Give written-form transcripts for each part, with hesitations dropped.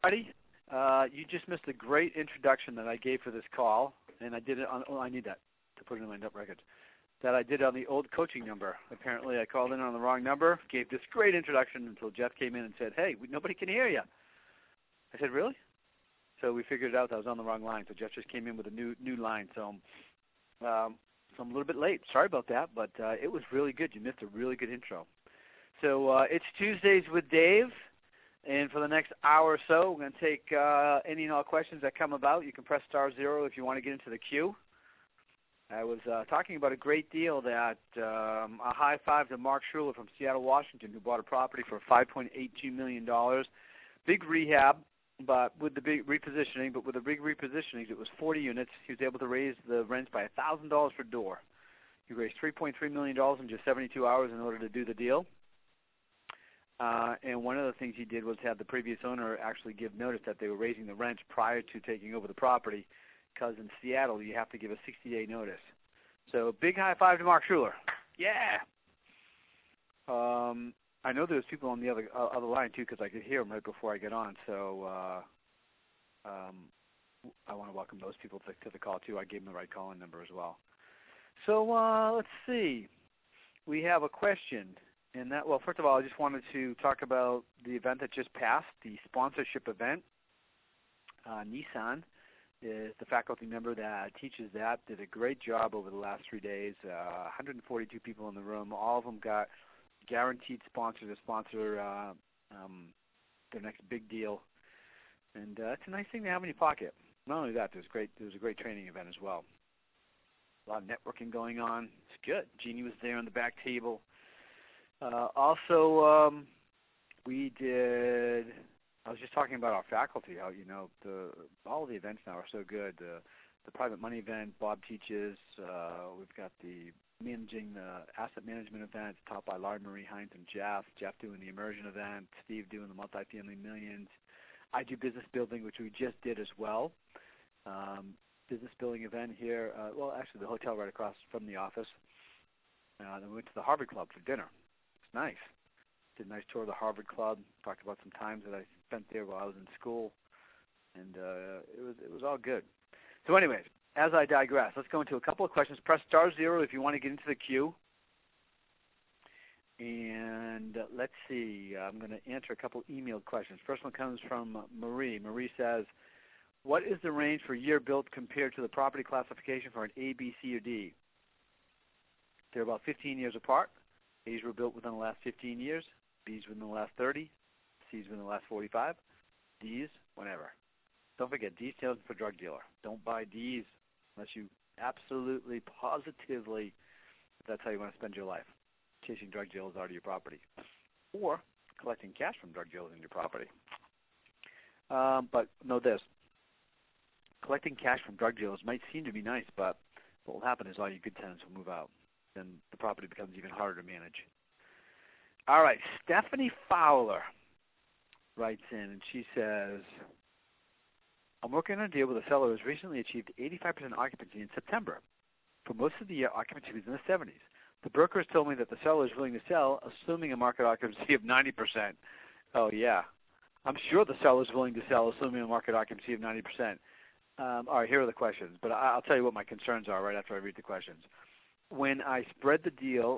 Buddy, you just missed a great introduction that I gave for this call, and I did it on. Oh, I need that to put it in my note records. That I did on the old coaching number. Apparently, I called in on the wrong number. Gave this great introduction until Jeff came in and said, "Hey, nobody can hear you." I said, "Really?" So we figured it out that I was on the wrong line. So Jeff just came in with a new line. So I'm a little bit late. Sorry about that, but it was really good. You missed a really good intro. So it's Tuesdays with Dave. And for the next hour or so, we're going to take any and all questions that come about. You can press *0 if you want to get into the queue. I was talking about a great deal that a high five to Mark Schuler from Seattle, Washington, who bought a property for $5.82 million. Big rehab, but with the big repositioning. But with the big repositioning, it was 40 units. He was able to raise the rents by $1,000 per door. He raised $3.3 million in just 72 hours in order to do the deal. And one of the things he did was have the previous owner actually give notice that they were raising the rents prior to taking over the property, because in Seattle you have to give a 60-day notice. So big high five to Mark Schuler. Yeah. I know there's people on the other line too, because I could hear them right before I get on. So I want to welcome those people to the call too. I gave them the right call-in number as well. So let's see. We have a question. And that, well, first of all, I just wanted to talk about the event that just passed, the sponsorship event. Nissan is the faculty member that teaches that. Did a great job over the last 3 days. 142 people in the room. All of them got guaranteed sponsors to sponsor their next big deal. And it's a nice thing to have in your pocket. Not only that, there was a great training event as well. A lot of networking going on. It's good. Jeannie was there on the back table. Also, we did. I was just talking about our faculty. How all the events now are so good. The private money event, Bob teaches. We've got the managing the asset management event, taught by Laurie Marie Hines and Jeff. Jeff doing the immersion event. Steve doing the multifamily millions. I do business building, which we just did as well. Business building event here. Well, actually, the hotel right across from the office. Then we went to the Harvard Club for dinner. Nice. Did a nice tour of the Harvard Club. Talked about some times that I spent there while I was in school, and it was all good. So, anyways, as I digress, let's go into a couple of questions. Press *0 if you want to get into the queue. And let's see. I'm going to answer a couple emailed questions. First one comes from Marie. Marie says, "What is the range for year built compared to the property classification for an A, B, C, or D?" They're about 15 years apart. A's were built within the last 15 years, B's within the last 30, C's within the last 45, D's whenever. Don't forget, D stands for drug dealer. Don't buy D's unless you absolutely, positively, that's how you want to spend your life, chasing drug dealers out of your property or collecting cash from drug dealers in your property. But know this, collecting cash from drug dealers might seem to be nice, but what will happen is all your good tenants will move out. Then the property becomes even harder to manage. All right, Stephanie Fowler writes in, and she says, "I'm working on a deal with a seller who has recently achieved 85% occupancy in September. For most of the year, occupancy was in the 70s. The broker has told me that the seller is willing to sell, assuming a market occupancy of 90%. Oh, yeah. I'm sure the seller is willing to sell, assuming a market occupancy of 90%. All right, here are the questions, but I'll tell you what my concerns are right after I read the questions. When I spread the deal,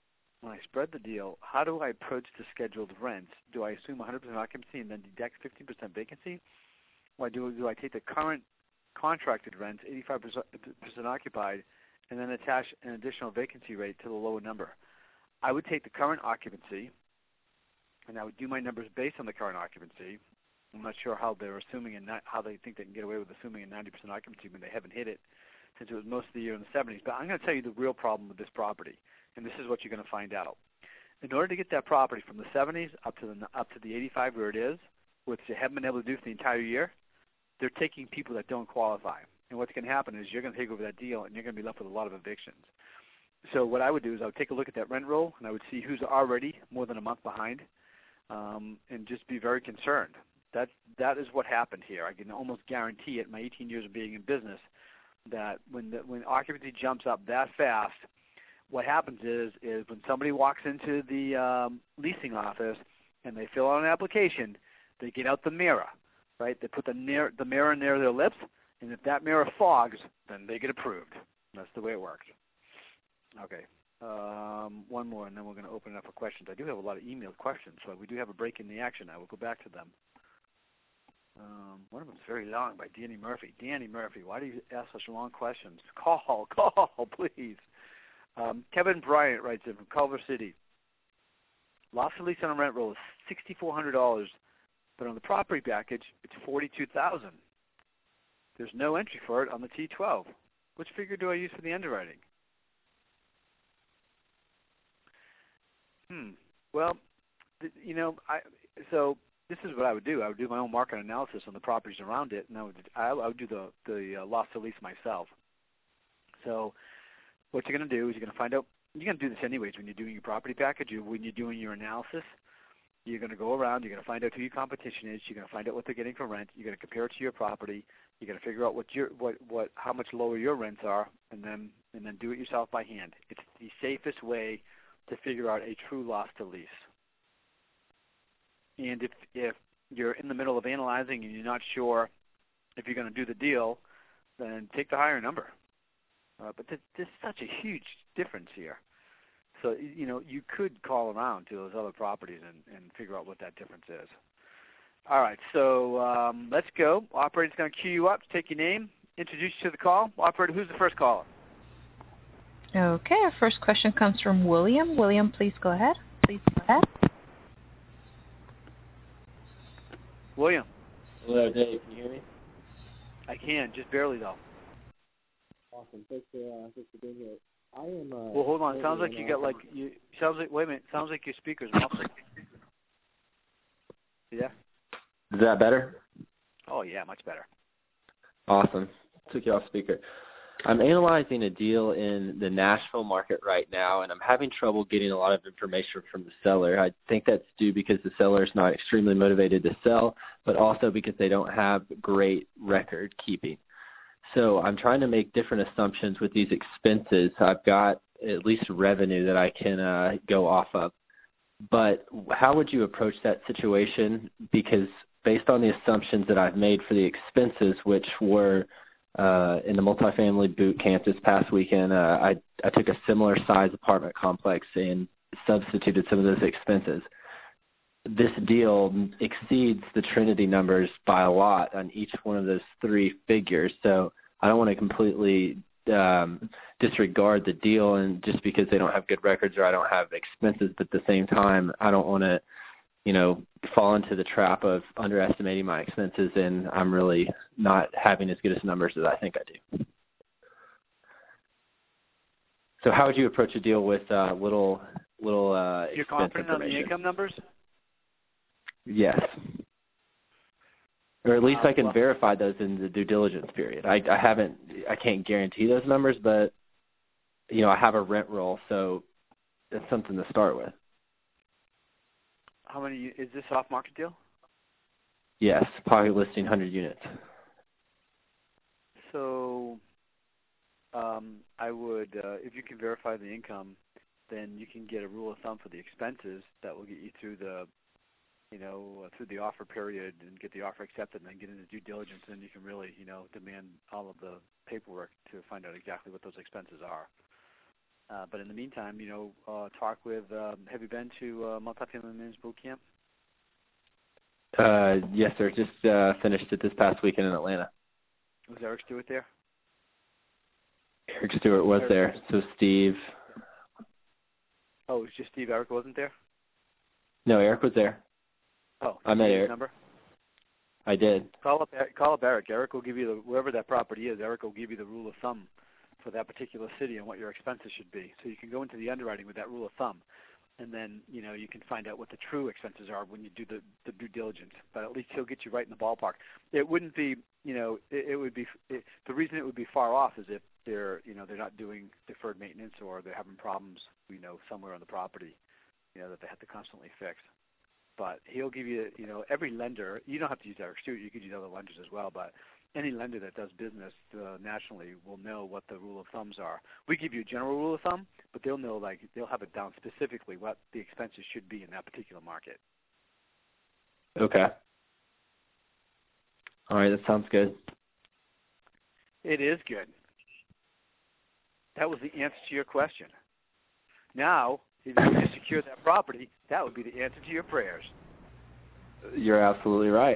how do I approach the scheduled rents? Do I assume 100% occupancy and then deduct 15% vacancy? Or do I take the current contracted rents, 85% occupied, and then attach an additional vacancy rate to the lower number? I would take the current occupancy, and I would do my numbers based on the current occupancy. I'm not sure how they're assuming and how they think they can get away with assuming a 90% occupancy when they haven't hit it, since it was most of the year in the 70s. But I'm going to tell you the real problem with this property, and this is what you're going to find out. In order to get that property from the 70s up to the 85 where it is, which they haven't been able to do for the entire year, they're taking people that don't qualify. And what's going to happen is you're going to take over that deal, and you're going to be left with a lot of evictions. So what I would do is I would take a look at that rent roll, and I would see who's already more than a month behind, and just be very concerned. That is what happened here. I can almost guarantee it, my 18 years of being in business, that when occupancy jumps up that fast, what happens is when somebody walks into the leasing office and they fill out an application, they get out the mirror, right? They put the mirror near their lips, and if that mirror fogs, then they get approved. That's the way it works. Okay. One more, and then we're going to open it up for questions. I do have a lot of emailed questions, so we do have a break in the action. I will go back to them. One of them is very long, by Danny Murphy. Danny Murphy, why do you ask such long questions? Call, please. Kevin Bryant writes in from Culver City. Loss to lease on a rent roll is $6,400, but on the property package, it's $42,000. There's no entry for it on the T12. Which figure do I use for the underwriting? Well, so this is what I would do. I would do my own market analysis on the properties around it, and I would do the loss to lease myself. So what you're going to do is you're going to find out. You're going to do this anyways when you're doing your property package. When you're doing your analysis, you're going to go around. You're going to find out who your competition is. You're going to find out what they're getting for rent. You're going to compare it to your property. You're going to figure out how much lower your rents are, and then do it yourself by hand. It's the safest way to figure out a true loss to lease. And if you're in the middle of analyzing and you're not sure if you're going to do the deal, then take the higher number. But there's such a huge difference here. So, you could call around to those other properties and figure out what that difference is. All right, so let's go. Operator's going to cue you up, take your name, introduce you to the call. Operator, who's the first caller? Okay, our first question comes from William. William, please go ahead. William. Hello, Dave. Can you hear me? I can, just barely though. Awesome. Thanks for being here. I am. Well, hold on. Sounds like you got wait a minute. Sounds like your speaker's muffled. Yeah. Is that better? Oh yeah, much better. Awesome. Took you off speaker. I'm analyzing a deal in the Nashville market right now, and I'm having trouble getting a lot of information from the seller. I think that's due because the seller is not extremely motivated to sell, but also because they don't have great record keeping. So I'm trying to make different assumptions with these expenses. I've got at least revenue that I can go off of. But how would you approach that situation? Because based on the assumptions that I've made for the expenses, which were in the multifamily boot camp this past weekend, I took a similar size apartment complex and substituted some of those expenses. This deal exceeds the Trinity numbers by a lot on each one of those three figures. So I don't want to completely disregard the deal and just because they don't have good records or I don't have expenses, but at the same time, I don't want to, fall into the trap of underestimating my expenses and I'm really not having as good as numbers as I think I do. So how would you approach a deal with little You're expense confident on the information? income numbers? Yes. Or at least I can verify those in the due diligence period. I can't guarantee those numbers, but I have a rent roll, so it's something to start with. How many is this off market deal? Yes, probably listing 100 units. So I would, if you can verify the income, then you can get a rule of thumb for the expenses that will get you through the through the offer period and get the offer accepted and then get into due diligence, and then you can really, demand all of the paperwork to find out exactly what those expenses are. But in the meantime, talk with, have you been to Multifamily Men's Boot Camp? Yes, sir. Just finished it this past weekend in Atlanta. Was Eric Stewart there? Eric Stewart was there. So Steve. Oh, it was just Steve. Eric wasn't there? No, Eric was there. Oh, I met Eric. Number? I did. Call up Eric. Eric will give you wherever that property is. Eric will give you the rule of thumb for that particular city and what your expenses should be. So you can go into the underwriting with that rule of thumb, and then you can find out what the true expenses are when you do the due diligence. But at least he'll get you right in the ballpark. It wouldn't be it would be the reason it would be far off is if they're not doing deferred maintenance or they're having problems somewhere on the property that they have to constantly fix. But he'll give you, every lender, you don't have to use Eric Stewart, you could use other lenders as well, but any lender that does business nationally will know what the rule of thumbs are. We give you a general rule of thumb, but they'll know, they'll have it down specifically what the expenses should be in that particular market. Okay. All right, that sounds good. It is good. That was the answer to your question. Now, if you just secure that property, that would be the answer to your prayers. You're absolutely right.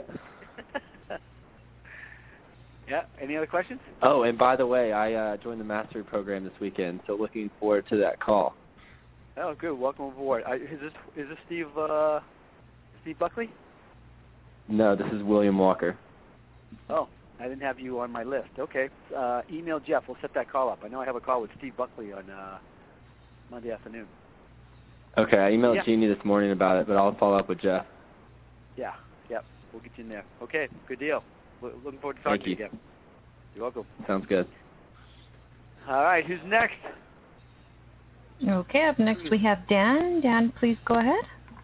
Yeah. Any other questions? Oh, and by the way, I joined the mastery program this weekend, so looking forward to that call. Oh, good. Welcome aboard. Is this Steve Buckley? No, this is William Walker. Oh, I didn't have you on my list. Okay. Email Jeff. We'll set that call up. I know I have a call with Steve Buckley on Monday afternoon. Okay, I emailed Jeannie this morning about it, but I'll follow up with Jeff. Yeah. Yep. We'll get you in there. Okay. Good deal. Looking forward to talking to you again. You're welcome. Sounds good. All right. Who's next? Okay. Up next we have Dan. Dan, please go ahead.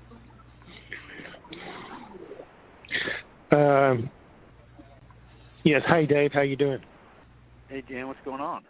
Yes. Hi, Dave. How you doing? Hey, Dan. What's going on?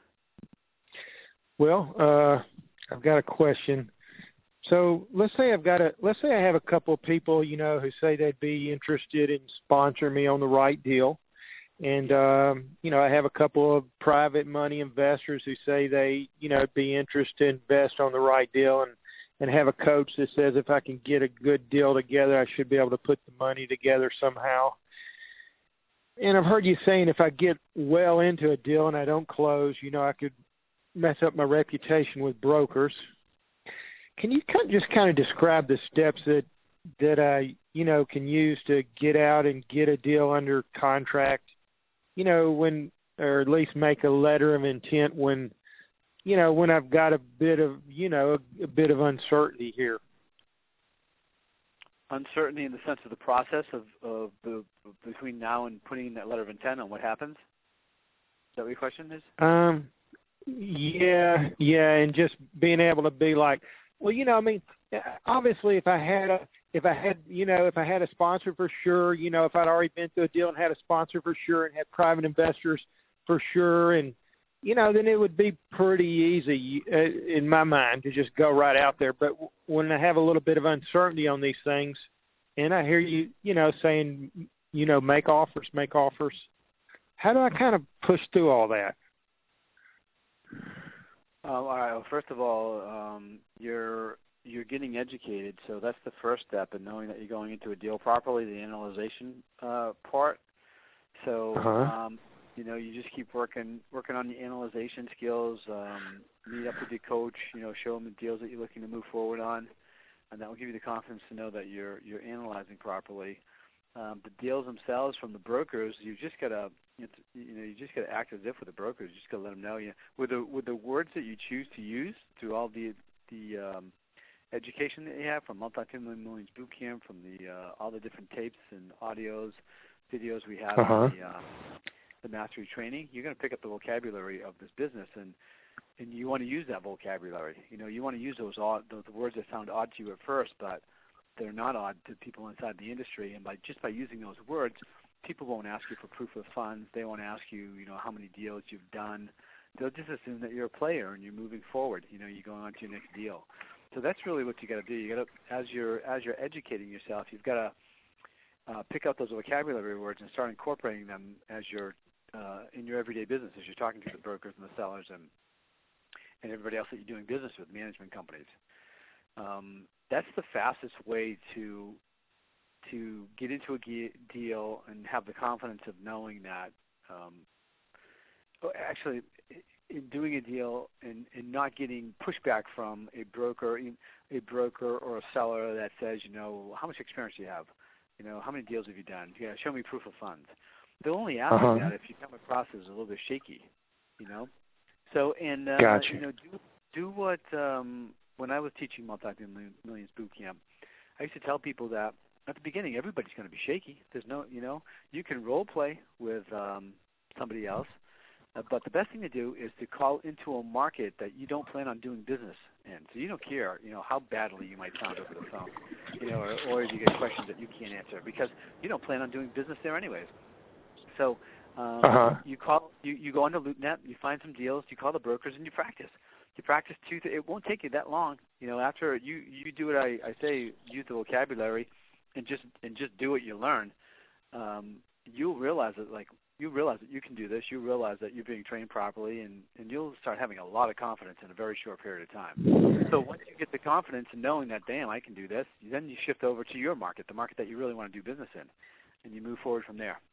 Well, I've got a question. So let's say I have a couple of people, who say they'd be interested in sponsoring me on the right deal. And, I have a couple of private money investors who say they, be interested to invest on the right deal, and have a coach that says if I can get a good deal together, I should be able to put the money together somehow. And I've heard you saying if I get well into a deal and I don't close, I could mess up my reputation with brokers. Can you just kind of describe the steps that I, can use to get out and get a deal under contract, or at least make a letter of intent when I've got a bit of uncertainty here? Uncertainty in the sense of the process of between now and putting that letter of intent on what happens? Is that what your question is? Yeah, and just being able to be like, well, obviously if I had a sponsor for sure, if I'd already been through a deal and had a sponsor for sure and had private investors for sure, and, then it would be pretty easy in my mind to just go right out there. But when I have a little bit of uncertainty on these things, and I hear you, saying, make offers, how do I kind of push through all that? All right. Well, first of all, you're getting educated, so that's the first step in knowing that you're going into a deal properly, the analyzation part. So, you just keep working on the analyzation skills. Meet up with your coach. Show them the deals that you're looking to move forward on, and that will give you the confidence to know that you're analyzing properly. The deals themselves from the brokers, you just gotta act as if with the brokers. You just gotta let them know. With the words that you choose to use through all the education that you have from Multi-10 Millions Boot Camp, from all the different tapes and audios, videos we have in the mastery training, you're going to pick up the vocabulary of this business, and you want to use that vocabulary. You want to use those words that sound odd to you at first, but they're not odd to people inside the industry. And by using those words, people won't ask you for proof of funds. They won't ask you, how many deals you've done. They'll just assume that you're a player and you're moving forward. You're going on to your next deal. So that's really what you got to do. You got to, as you're educating yourself, you've got to pick out those vocabulary words and start incorporating them as you're in your everyday business, as you're talking to the brokers and the sellers and everybody else that you're doing business with, management companies. That's the fastest way to get into a deal and have the confidence of knowing that. Actually, in doing a deal and not getting pushback from a broker or a seller that says, how much experience do you have? How many deals have you done? Yeah, show me proof of funds. They'll only ask you that if you come across as a little bit shaky, So, and, gotcha. Do what, when I was teaching Multi-Millions Boot Camp, I used to tell people that at the beginning, everybody's going to be shaky. There's no, you can role play with somebody else, but the best thing to do is to call into a market that you don't plan on doing business in. So you don't care, how badly you might sound over the phone, or if you get questions that you can't answer because you don't plan on doing business there anyways. So you go onto LoopNet, you find some deals, you call the brokers, and you practice. You practice it won't take you that long. After you do what I say, use the vocabulary, and just do what you learn. you'll realize that you realize that you can do this. You realize that you're being trained properly, and you'll start having a lot of confidence in a very short period of time. So once you get the confidence in knowing that, damn, I can do this, then you shift over to your market, the market that you really want to do business in, and you move forward from there.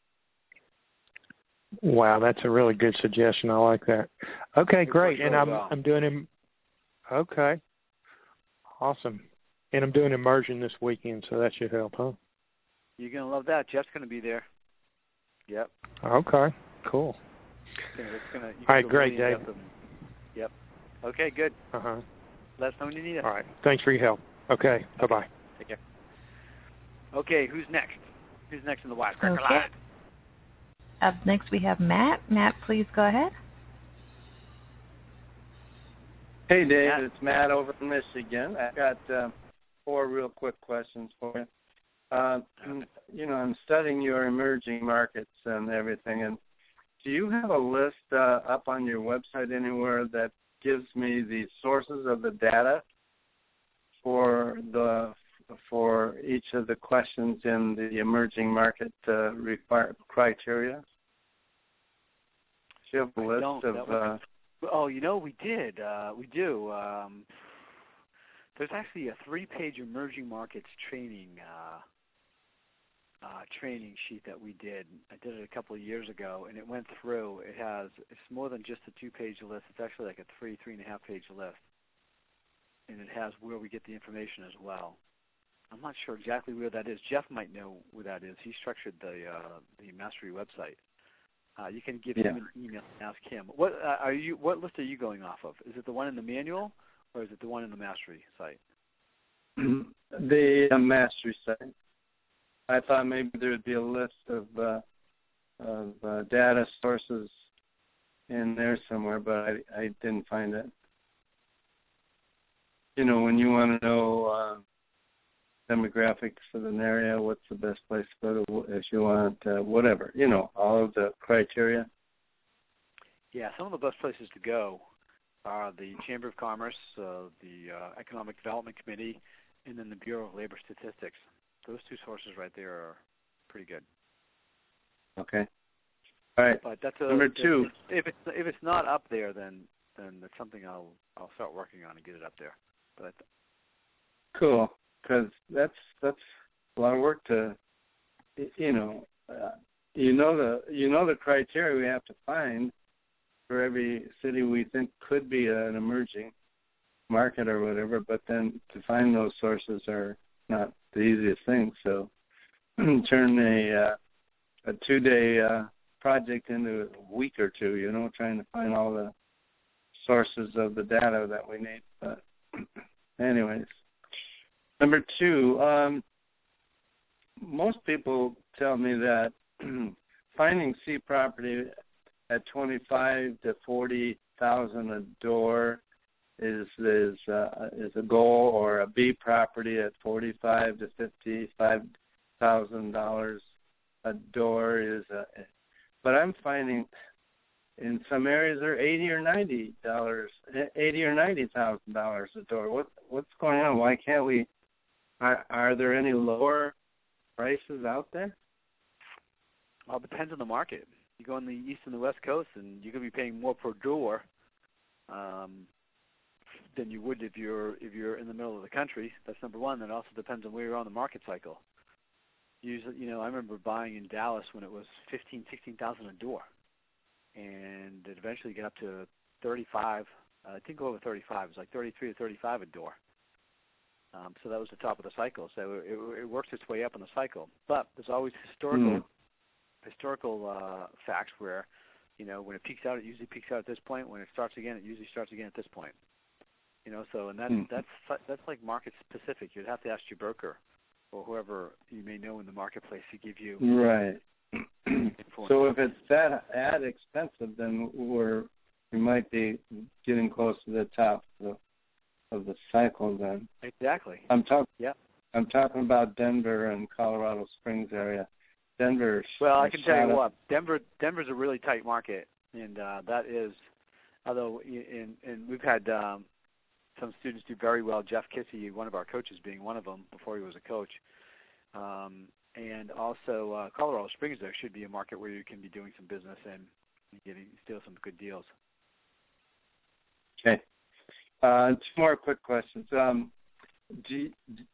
Wow, that's a really good suggestion. I like that. Okay, great. And I'm doing him. Okay, awesome. And I'm doing immersion this weekend, so that should help, huh? You're gonna love that. Jeff's gonna be there. Yep. Okay, cool. All right, great, Dave. Yep. Okay, good. Uh-huh. Let us know when you need us. All right. Thanks for your help. Okay, bye-bye. Take care. Okay, who's next? Who's next in the Wisecracker Okay. line? Up next we have Matt. Matt, please go ahead. Hey, Dave. Matt. It's Matt over in Michigan. I got 4 real quick questions for you. I'm studying your emerging markets and everything, and do you have a list up on your website anywhere that gives me the sources of the data for each of the questions in the emerging market criteria? Do you have a list of? We did. We do. There's actually a 3-page emerging markets training sheet that we did. I did it a couple of years ago, and it went through. It's more than just a 2-page list. It's actually like a 3.5-page list, and it has where we get the information as well. I'm not sure exactly where that is. Jeff might know where that is. He structured the Mastery website. You can give him an email and ask him. What list are you going off of? Is it the one in the manual, or is it the one in the Mastery site? The Mastery site. I thought maybe there would be a list of data sources in there somewhere, but I didn't find it. When you want to know demographics of an area, what's the best place to go to if you want whatever, all of the criteria. Yeah, some of the best places to go are the Chamber of Commerce, the Economic Development Committee, and then the Bureau of Labor Statistics. Those 2 sources right there are pretty good. Okay. All right. But that's number 2. If it's not up there, then it's something I'll start working on and get it up there. But cool, because that's a lot of work to, the criteria we have to find for every city we think could be an emerging market or whatever, but then to find those sources are not the easiest thing. So turn a 2-day project into a week or 2, trying to find all the sources of the data that we need. But anyways, number 2, most people tell me that finding C property at $25,000 to $40,000 a door is a goal, or a B property at $45,000 to $55,000 a door is a. But I'm finding in some areas they're $80,000 or $90,000 a door. What's going on? Why can't we? Are there any lower prices out there? Well, it depends on the market. You go on the East and the West Coast, and you're going to be paying more per door than you would if you're in the middle of the country. That's number one. That also depends on where you're on the market cycle. Usually, I remember buying in Dallas when it was $16,000 a door, and it eventually got up to 35. I think over 35. It was like 33 to 35 a door. So that was the top of the cycle. So it works its way up in the cycle. But there's always historical facts where, when it peaks out, it usually peaks out at this point. When it starts again, it usually starts again at this point. So that's like market specific. You'd have to ask your broker or whoever you may know in the marketplace to give you right. So if it's that expensive, then we might be getting close to the top of the cycle. Then exactly. I'm talking about Denver and Colorado Springs area. Denver. Well, I can tell you what, Denver's a really tight market, and that is, although and we've had some students do very well. Jeff Kissy, one of our coaches, being one of them before he was a coach. And also, Colorado Springs there should be a market where you can be doing some business and getting still some good deals. Okay. 2 more quick questions. Do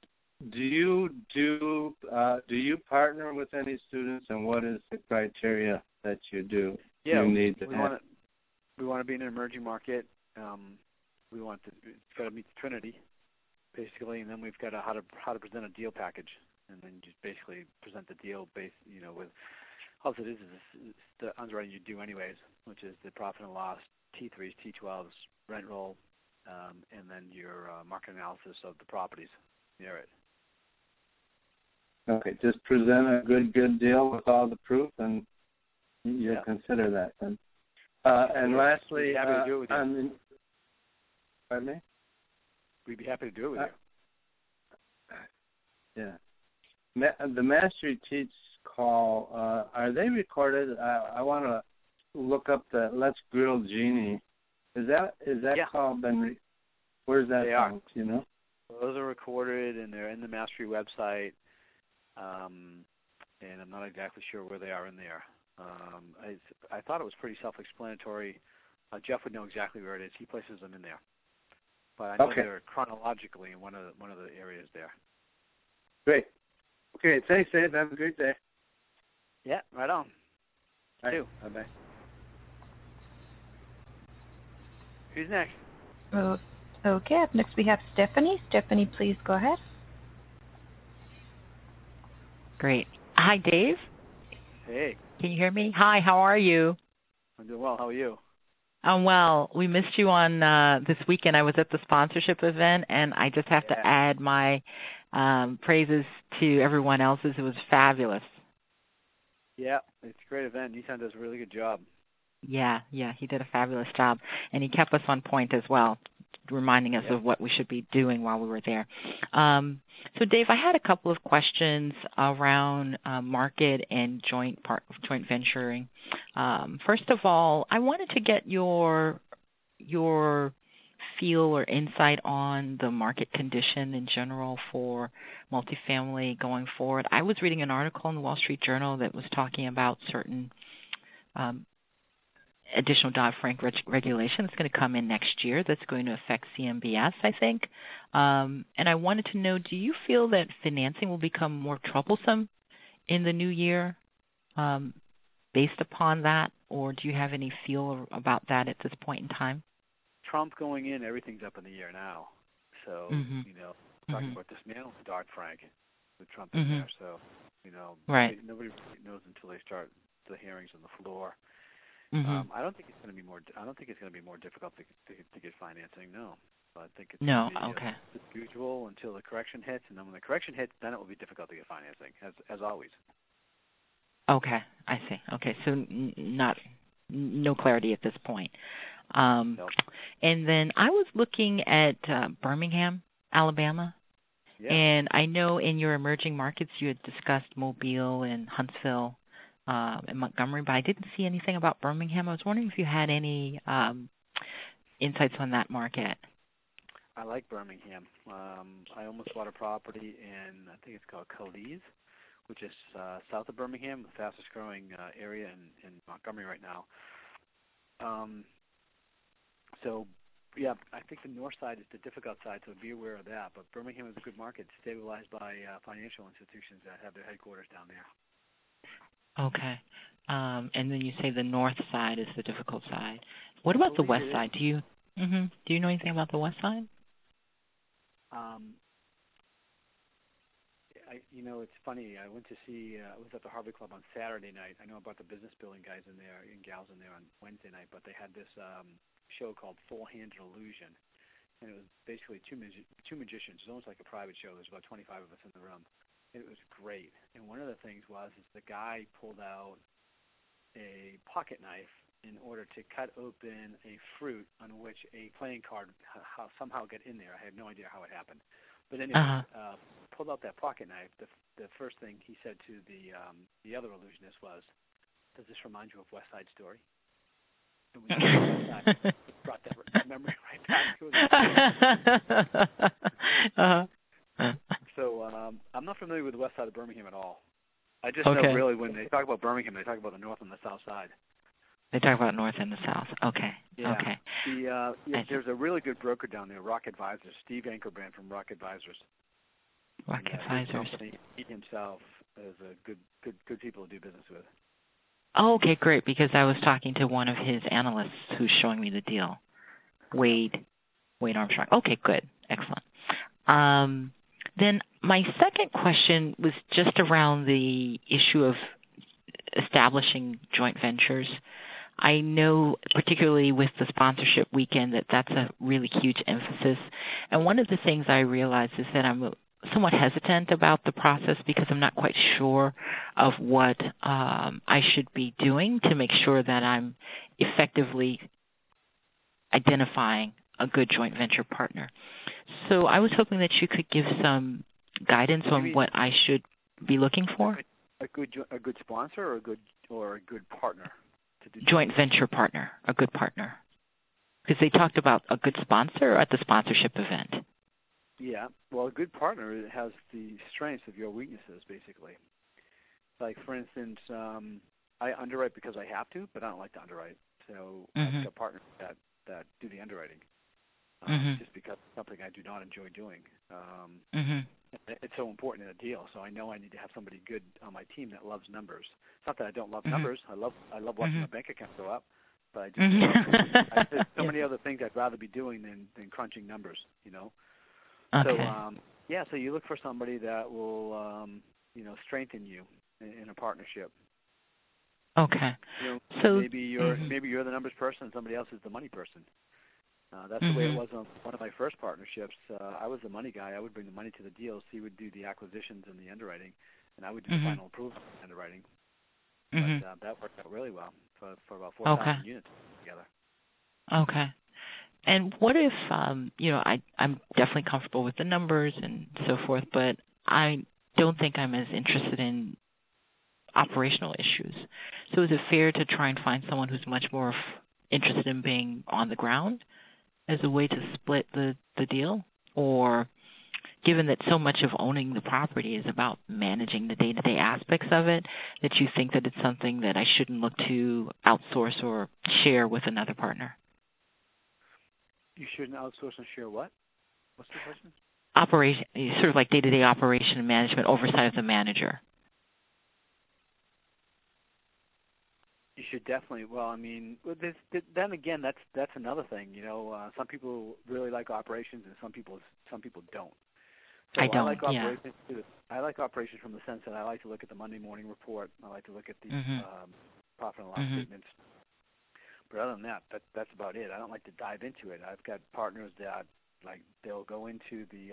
you partner with any students, and what is the criteria that you do? Yeah, you need to we want to be in an emerging market. It's got to meet the Trinity, basically, and then we've got how to present a deal package, and then just basically present the deal based, with all it is the underwriting you do anyways, which is the profit and loss, T3s, T12s, rent roll, and then your market analysis of the properties near it. Okay, just present a good deal with all the proof, and you consider that then. And lastly, happy to do it with you. Pardon me? We'd be happy to do it with you. Yeah. The Mastery Teach call, are they recorded? I want to look up the Let's Grill Genie. Is that call been where's that from? Do you know? Those are recorded, and they're in the Mastery website, and I'm not exactly sure where they are in there. I thought it was pretty self-explanatory. Jeff would know exactly where it is. He places them in there. But I know they're chronologically in one of the areas there. Great. Okay, thanks, Dave. Have a great day. Yeah, right on. Bye. You too. Bye-bye. Who's next? Okay, up next we have Stephanie. Stephanie, please go ahead. Great. Hi, Dave. Hey. Can you hear me? Hi, how are you? I'm doing well. How are you? I'm well. We missed you on this weekend. I was at the sponsorship event, and I just have to add my praises to everyone else's. It was fabulous. Yeah, it's a great event. Nissan does a really good job. Yeah, he did a fabulous job, and he kept us on point as well, reminding us of what we should be doing while we were there. So, Dave, I had a couple of questions around market and joint venturing. First of all, I wanted to get your feel or insight on the market condition in general for multifamily going forward. I was reading an article in the Wall Street Journal that was talking about certain additional Dodd-Frank regulation that's going to come in next year that's going to affect CMBS, I think. And I wanted to know, do you feel that financing will become more troublesome in the new year based upon that, or do you have any feel about that at this point in time? Trump going in, everything's up in the air now. So, talking about dismantling Dodd-Frank with Trump in there. So, nobody really knows until they start the hearings on the floor. I don't think it's going to be more. I don't think it's going to be more difficult to get financing. No, I think it's going to be as usual until the correction hits, and then when the correction hits, then it will be difficult to get financing, as always. Okay, I see. Okay, so no clarity at this point. No. And then I was looking at Birmingham, Alabama, and I know in your emerging markets you had discussed Mobile and Huntsville. In Montgomery, but I didn't see anything about Birmingham. I was wondering if you had any insights on that market. I like Birmingham. I almost bought a property in, I think it's called Caliz, which is south of Birmingham, the fastest growing area in Montgomery right now. I think the north side is the difficult side, so be aware of that. But Birmingham is a good market, stabilized by financial institutions that have their headquarters down there. Okay. And then you say the north side is the difficult side. What about the west side? Do you know anything about the west side? It's funny. I went to see. I was at the Harvard Club on Saturday night. I know about the business building guys in there and gals in there on Wednesday night, but they had this show called Full-Handed Illusion, and it was basically two magicians. It was almost like a private show. There's about 25 of us in the room. It was great. And one of the things was the guy pulled out a pocket knife in order to cut open a fruit on which a playing card somehow got in there. I have no idea how it happened. But anyway, pulled out that pocket knife. The first thing he said to the other illusionist was, "Does this remind you of West Side Story?" And when you West Side, it brought that memory right back to it. So I'm not familiar with the west side of Birmingham at all. I just know really when they talk about Birmingham, they talk about the north and the south side. They talk about north and the south. Okay. Yeah. Okay. There's a really good broker down there, Rock Advisors. Steve Ankerbrand from Rock Advisors. Rock Advisors. He himself is a good people to do business with. Oh, okay, great. Because I was talking to one of his analysts who's showing me the deal, Wade Armstrong. Okay, good, excellent. Then my second question was just around the issue of establishing joint ventures. I know, particularly with the sponsorship weekend, that's a really huge emphasis. And one of the things I realized is that I'm somewhat hesitant about the process because I'm not quite sure of what I should be doing to make sure that I'm effectively identifying a good joint venture partner. So I was hoping that you could give some guidance on what I should be looking for. A good sponsor or a good partner? Joint venture partner, a good partner. Because they talked about a good sponsor at the sponsorship event. Yeah, well, a good partner has the strengths of your weaknesses, basically. Like, for instance, I underwrite because I have to, but I don't like to underwrite. So I've got partners that do the underwriting, just because it's something I do not enjoy doing. It's so important in a deal, so I know I need to have somebody good on my team that loves numbers. It's not that I don't love numbers. I love watching my bank account go up, but I just there's so many other things I'd rather be doing than crunching numbers, you know. Okay. So so you look for somebody that will strengthen you in a partnership. Okay. You know, so maybe you're the numbers person and somebody else is the money person. That's the way it was on one of my first partnerships. I was the money guy. I would bring the money to the deals. He would do the acquisitions and the underwriting, and I would do the final approval and underwriting. But that worked out really well for about 4,000 units together. Okay. And what if, I'm definitely comfortable with the numbers and so forth, but I don't think I'm as interested in operational issues. So is it fair to try and find someone who's much more interested in being on the ground as a way to split the deal? Or given that so much of owning the property is about managing the day-to-day aspects of it, that you think that it's something that I shouldn't look to outsource or share with another partner? You shouldn't outsource and share what? What's the question? Operation, sort of like day-to-day operation and management, oversight of the manager. You should definitely. Well, I mean, then again, that's another thing. You know, some people really like operations, and some people don't. So I don't. I like operations too. I like operations from the sense that I like to look at the Monday morning report. I like to look at the profit and loss statements. But other than that, that's about it. I don't like to dive into it. I've got partners that they'll go into the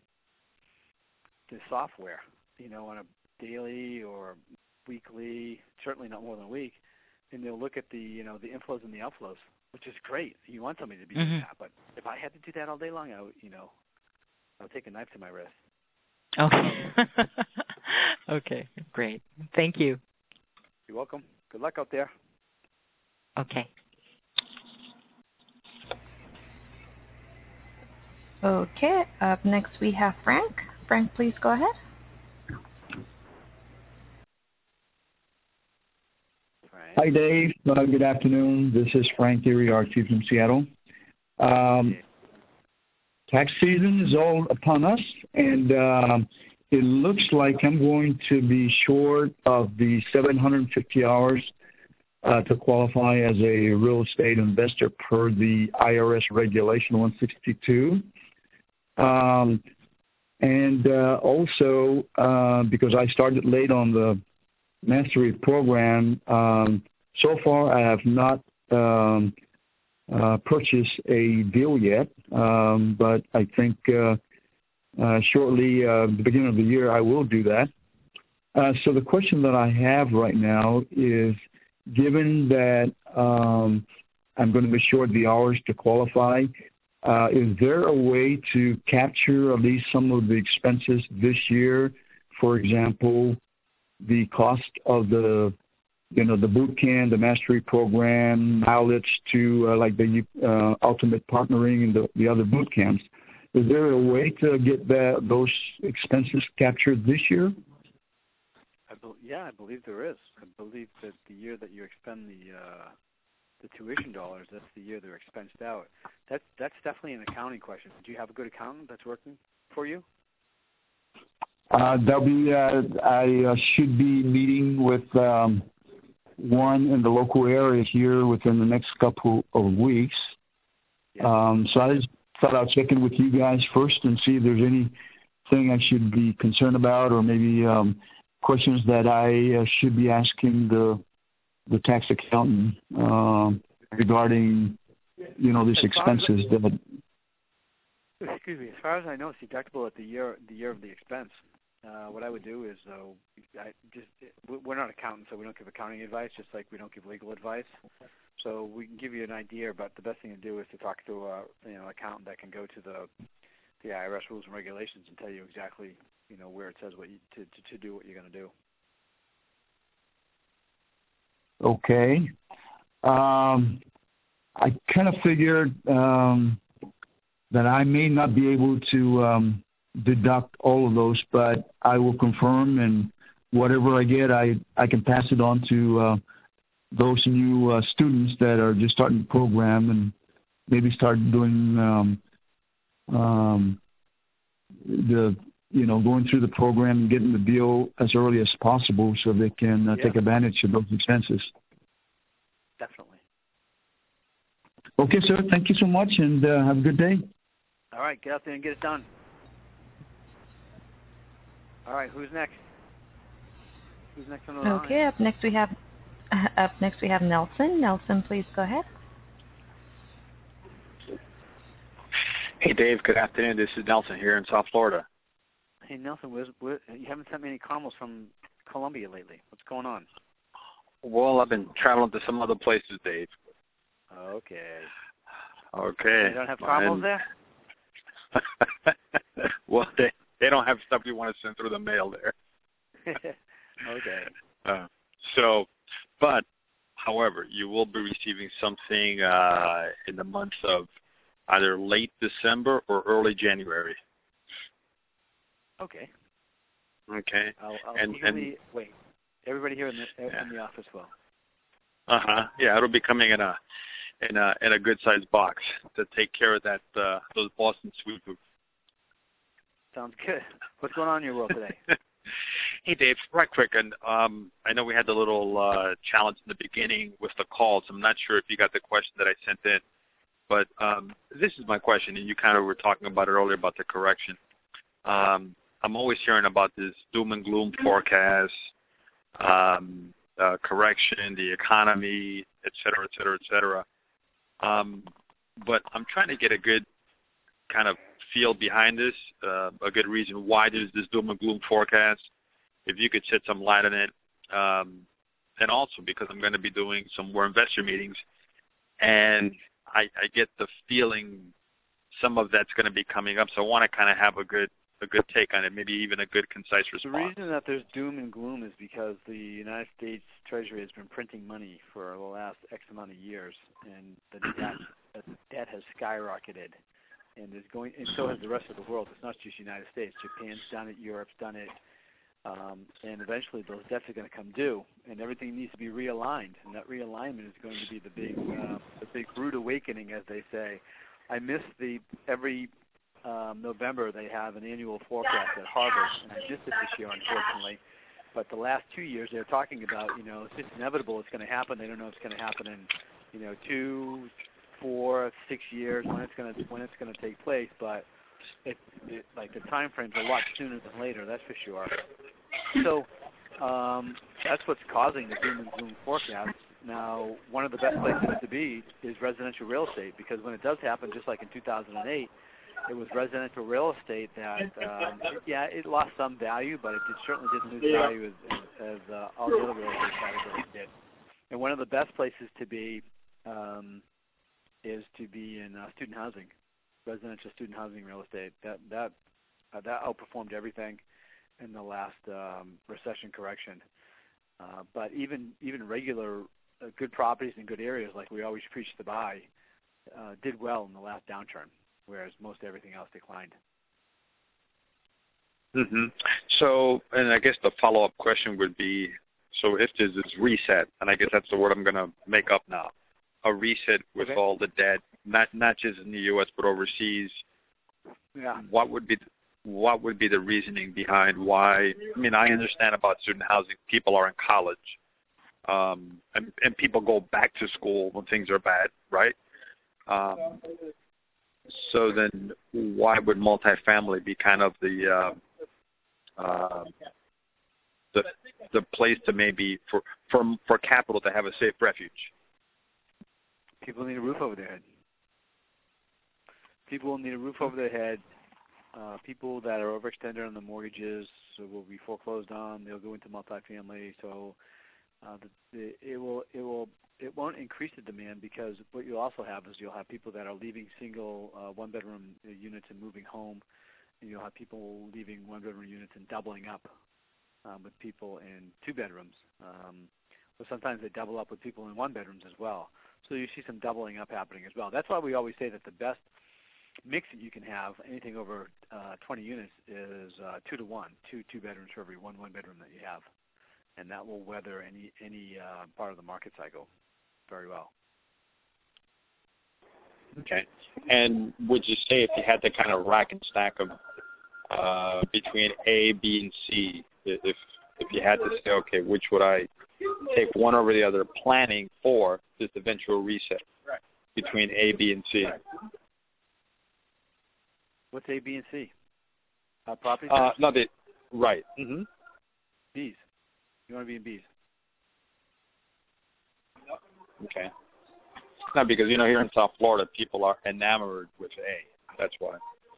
software, on a daily or weekly, certainly not more than a week, and they'll look at the the inflows and the outflows, which is great. You want somebody to be doing that, but if I had to do that all day long, I would take a knife to my wrist. Okay. Okay, great. Thank you. You're welcome. Good luck out there. Okay. Okay, up next we have Frank. Frank, please go ahead. Frank. Hi, Dave. Good afternoon. This is Frank Iriarty from Seattle. Tax season is all upon us, and it looks like I'm going to be short of the 750 hours to qualify as a real estate investor per the IRS Regulation 162. And also, because I started late on the mastery program, so far I have not purchased a deal yet, but I think shortly, the beginning of the year, I will do that. So the question that I have right now is, given that I'm going to be short the hours to qualify, is there a way to capture at least some of the expenses this year? For example, the cost of the boot camp, the mastery program, mileage to like the ultimate partnering and the other boot camps. Is there a way to get those expenses captured this year? Yeah, I believe there is. I believe that the year that you expend the tuition dollars, that's the year they're expensed out. That's definitely an accounting question. Do you have a good accountant that's working for you? That'll be. I should be meeting with one in the local area here within the next couple of weeks. Yeah. So I just thought I'd check in with you guys first and see if there's anything I should be concerned about, or maybe questions that I should be asking the tax accountant regarding, these expenses. Excuse me. As far as I know, it's deductible at the year of the expense. What I would do is, we're not accountants, so we don't give accounting advice, just like we don't give legal advice. So we can give you an idea, but the best thing to do is to talk to an accountant that can go to the IRS rules and regulations and tell you exactly, where it says what to do what you're going to do. Okay. I kind of figured that I may not be able to deduct all of those, but I will confirm, and whatever I get, I can pass it on to those new students that are just starting the program, and maybe start doing going through the program and getting the deal as early as possible so they can take advantage of those expenses. Definitely. Okay, sir. Thank you so much, and have a good day. All right. Get out there and get it done. All right. Who's next? Who's next on the line? Okay. Up next we have Nelson. Nelson, please go ahead. Hey, Dave. Good afternoon. This is Nelson here in South Florida. Hey, Nelson, you haven't sent me any caramels from Colombia lately. What's going on? Well, I've been traveling to some other places, Dave. Okay. You don't have caramels there? Well, they don't have stuff you want to send through the mail there. Okay. But, however, you will be receiving something in the month of either late December or early January. Okay. Okay. I'll wait. Everybody here in the office will. Yeah, it'll be coming in a good sized box to take care of that those Boston sweet boots. Sounds good. What's going on in your world today? Hey, Dave, right quick, and I know we had the little challenge in the beginning with the calls. I'm not sure if you got the question that I sent in, but this is my question, and you kind of were talking about it earlier about the correction. I'm always hearing about this doom and gloom forecast, correction, the economy, et cetera, et cetera, et cetera. But I'm trying to get a good kind of feel behind this, a good reason why there's this doom and gloom forecast. If you could shed some light on it. And also because I'm going to be doing some more investor meetings, and I get the feeling some of that's going to be coming up. So I want to kind of have a good take on it, maybe even a good, concise response. The reason that there's doom and gloom is because the United States Treasury has been printing money for the last X amount of years, and the debt has skyrocketed, and so has the rest of the world. It's not just the United States. Japan's done it, Europe's done it, and eventually those debts are going to come due, and everything needs to be realigned, and that realignment is going to be the big rude awakening, as they say. I miss every November they have an annual forecast at Harvard, and I missed it this year, unfortunately. But the last 2 years they're talking about, it's just inevitable, it's going to happen. They don't know if it's going to happen in 2, 4, 6 years when it's going to take place. But like the time frame's a lot sooner than later, that's for sure. So that's what's causing the doom and gloom forecast. Now, one of the best places to be is residential real estate, because when it does happen, just like in 2008, it was residential real estate that, it lost some value, but it certainly didn't lose value as all the other real estate categories did. And one of the best places to be is to be in student housing, residential student housing real estate. That outperformed everything in the last recession correction. But even regular good properties in good areas, like we always preach to buy, did well in the last downturn, whereas most everything else declined. Mm-hmm. So, and I guess the follow-up question would be, so if there's this reset, and I guess that's the word I'm going to make up now, a reset with all the debt, not just in the U.S. but overseas. Yeah. What would be the reasoning behind why? I mean, I understand about student housing. People are in college, and people go back to school when things are bad, right? So then, why would multifamily be kind of the place to maybe for capital to have a safe refuge? People need a roof over their head. People will need a roof over their head. People that are overextended on the mortgages will be foreclosed on. They'll go into multifamily. So it won't increase the demand, because what you'll also have is you'll have people that are leaving single one-bedroom units and moving home, and you'll have people leaving one-bedroom units and doubling up with people in two bedrooms. But sometimes they double up with people in one bedrooms as well. So you see some doubling up happening as well. That's why we always say that the best mix that you can have, anything over 20 units, is 2 to 1, two bedrooms for every one bedroom that you have, and that will weather any part of the market cycle very well. Okay. And would you say if you had to kind of rack and stack them between A, B, and C, if you had to say, okay, which would I take one over the other, planning for this eventual reset between A, B, and C? What's A, B, and C? Property? Right. Mm-hmm. B's. You want to be in B's. Okay. No, because, here in South Florida, people are enamored with A. That's why.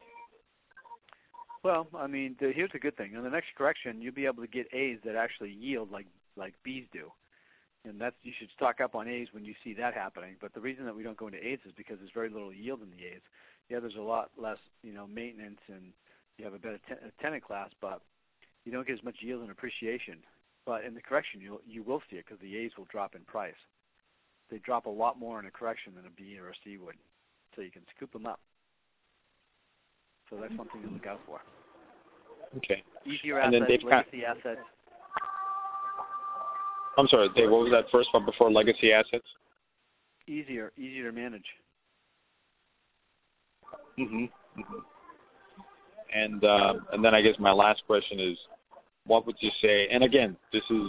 Well, I mean, here's the good thing. In the next correction, you'll be able to get A's that actually yield like B's do. And you should stock up on A's when you see that happening. But the reason that we don't go into A's is because there's very little yield in the A's. Yeah, there's a lot less, maintenance, and you have a better tenant class, but you don't get as much yield and appreciation. But in the correction, you will see it, because the A's will drop in price. They drop a lot more in a correction than a B or a C would, so you can scoop them up. So that's something to look out for. Okay. Easier assets, legacy assets. I'm sorry, Dave, what was that first one before legacy assets? Easier to manage. Mm-hmm. Mm-hmm. And then I guess my last question is, what would you say? And again, this is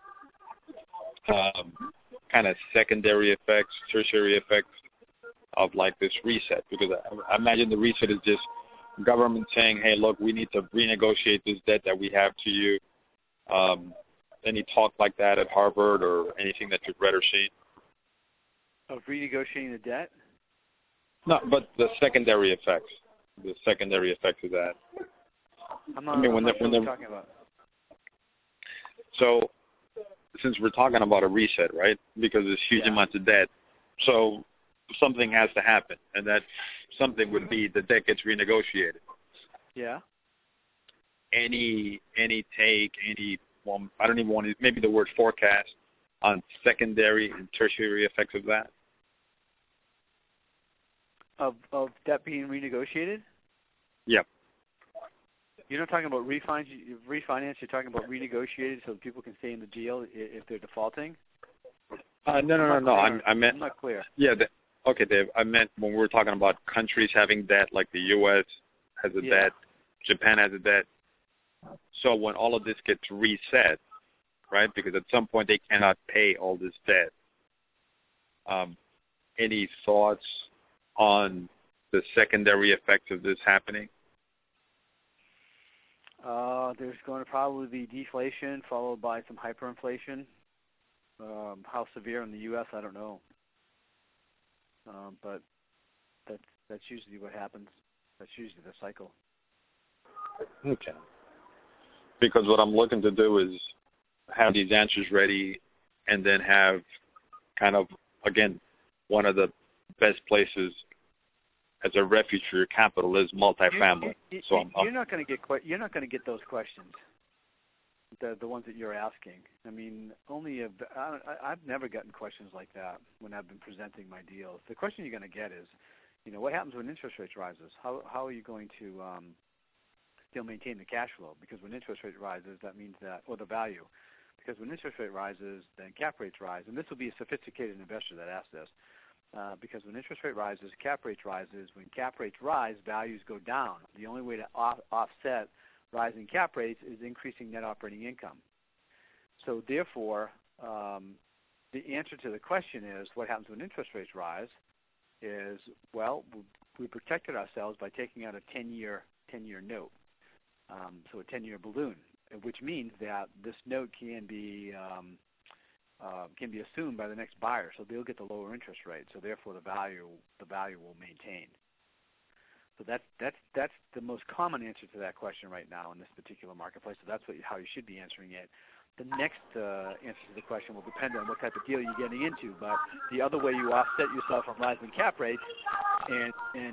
kind of secondary effects, tertiary effects of like this reset, because I imagine the reset is just government saying, hey, look, we need to renegotiate this debt that we have to you. Any talk like that at Harvard or anything that you've read or seen? Of renegotiating the debt? No, but the secondary effects. The secondary effects of that. I'm not sure what you're talking about. So, since we're talking about a reset, right? Because there's huge amounts of debt, so something has to happen, and that something would be the debt gets renegotiated. Yeah. Any take, I don't even want to, maybe the word forecast on secondary and tertiary effects of that? Of debt being renegotiated? Yep. You're not talking about refinance. You're talking about renegotiated so people can stay in the deal if they're defaulting? No. I meant. I'm not clear. Yeah. Okay, Dave. I meant when we were talking about countries having debt, like the U.S. has a debt, Japan has a debt. So when all of this gets reset, right? Because at some point they cannot pay all this debt. Any thoughts on the secondary effects of this happening? There's going to probably be deflation followed by some hyperinflation. How severe in the U.S., I don't know. But that's usually what happens. That's usually the cycle. Okay. Because what I'm looking to do is have these answers ready and then have kind of, again, one of the best places as a refuge for your capital is multifamily. You're not going to get those questions, the ones that you're asking. I mean, I've never gotten questions like that when I've been presenting my deals. The question you're going to get is, what happens when interest rates rises? How are you going to still maintain the cash flow, because when interest rate rises, that means that, or the value, because when interest rate rises, then cap rates rise, and this will be a sophisticated investor that asks this, because when interest rate rises, cap rates rises. When cap rates rise, values go down. The only way to offset rising cap rates is increasing net operating income. So therefore, the answer to the question is, what happens when interest rates rise is, well, we protected ourselves by taking out a 10-year note, so a 10-year balloon, which means that this note can be assumed by the next buyer, so they'll get the lower interest rate. So therefore, the value will maintain. So that's the most common answer to that question right now in this particular marketplace. So that's how you should be answering it. The next answer to the question will depend on what type of deal you're getting into. But the other way you offset yourself from rising cap rates and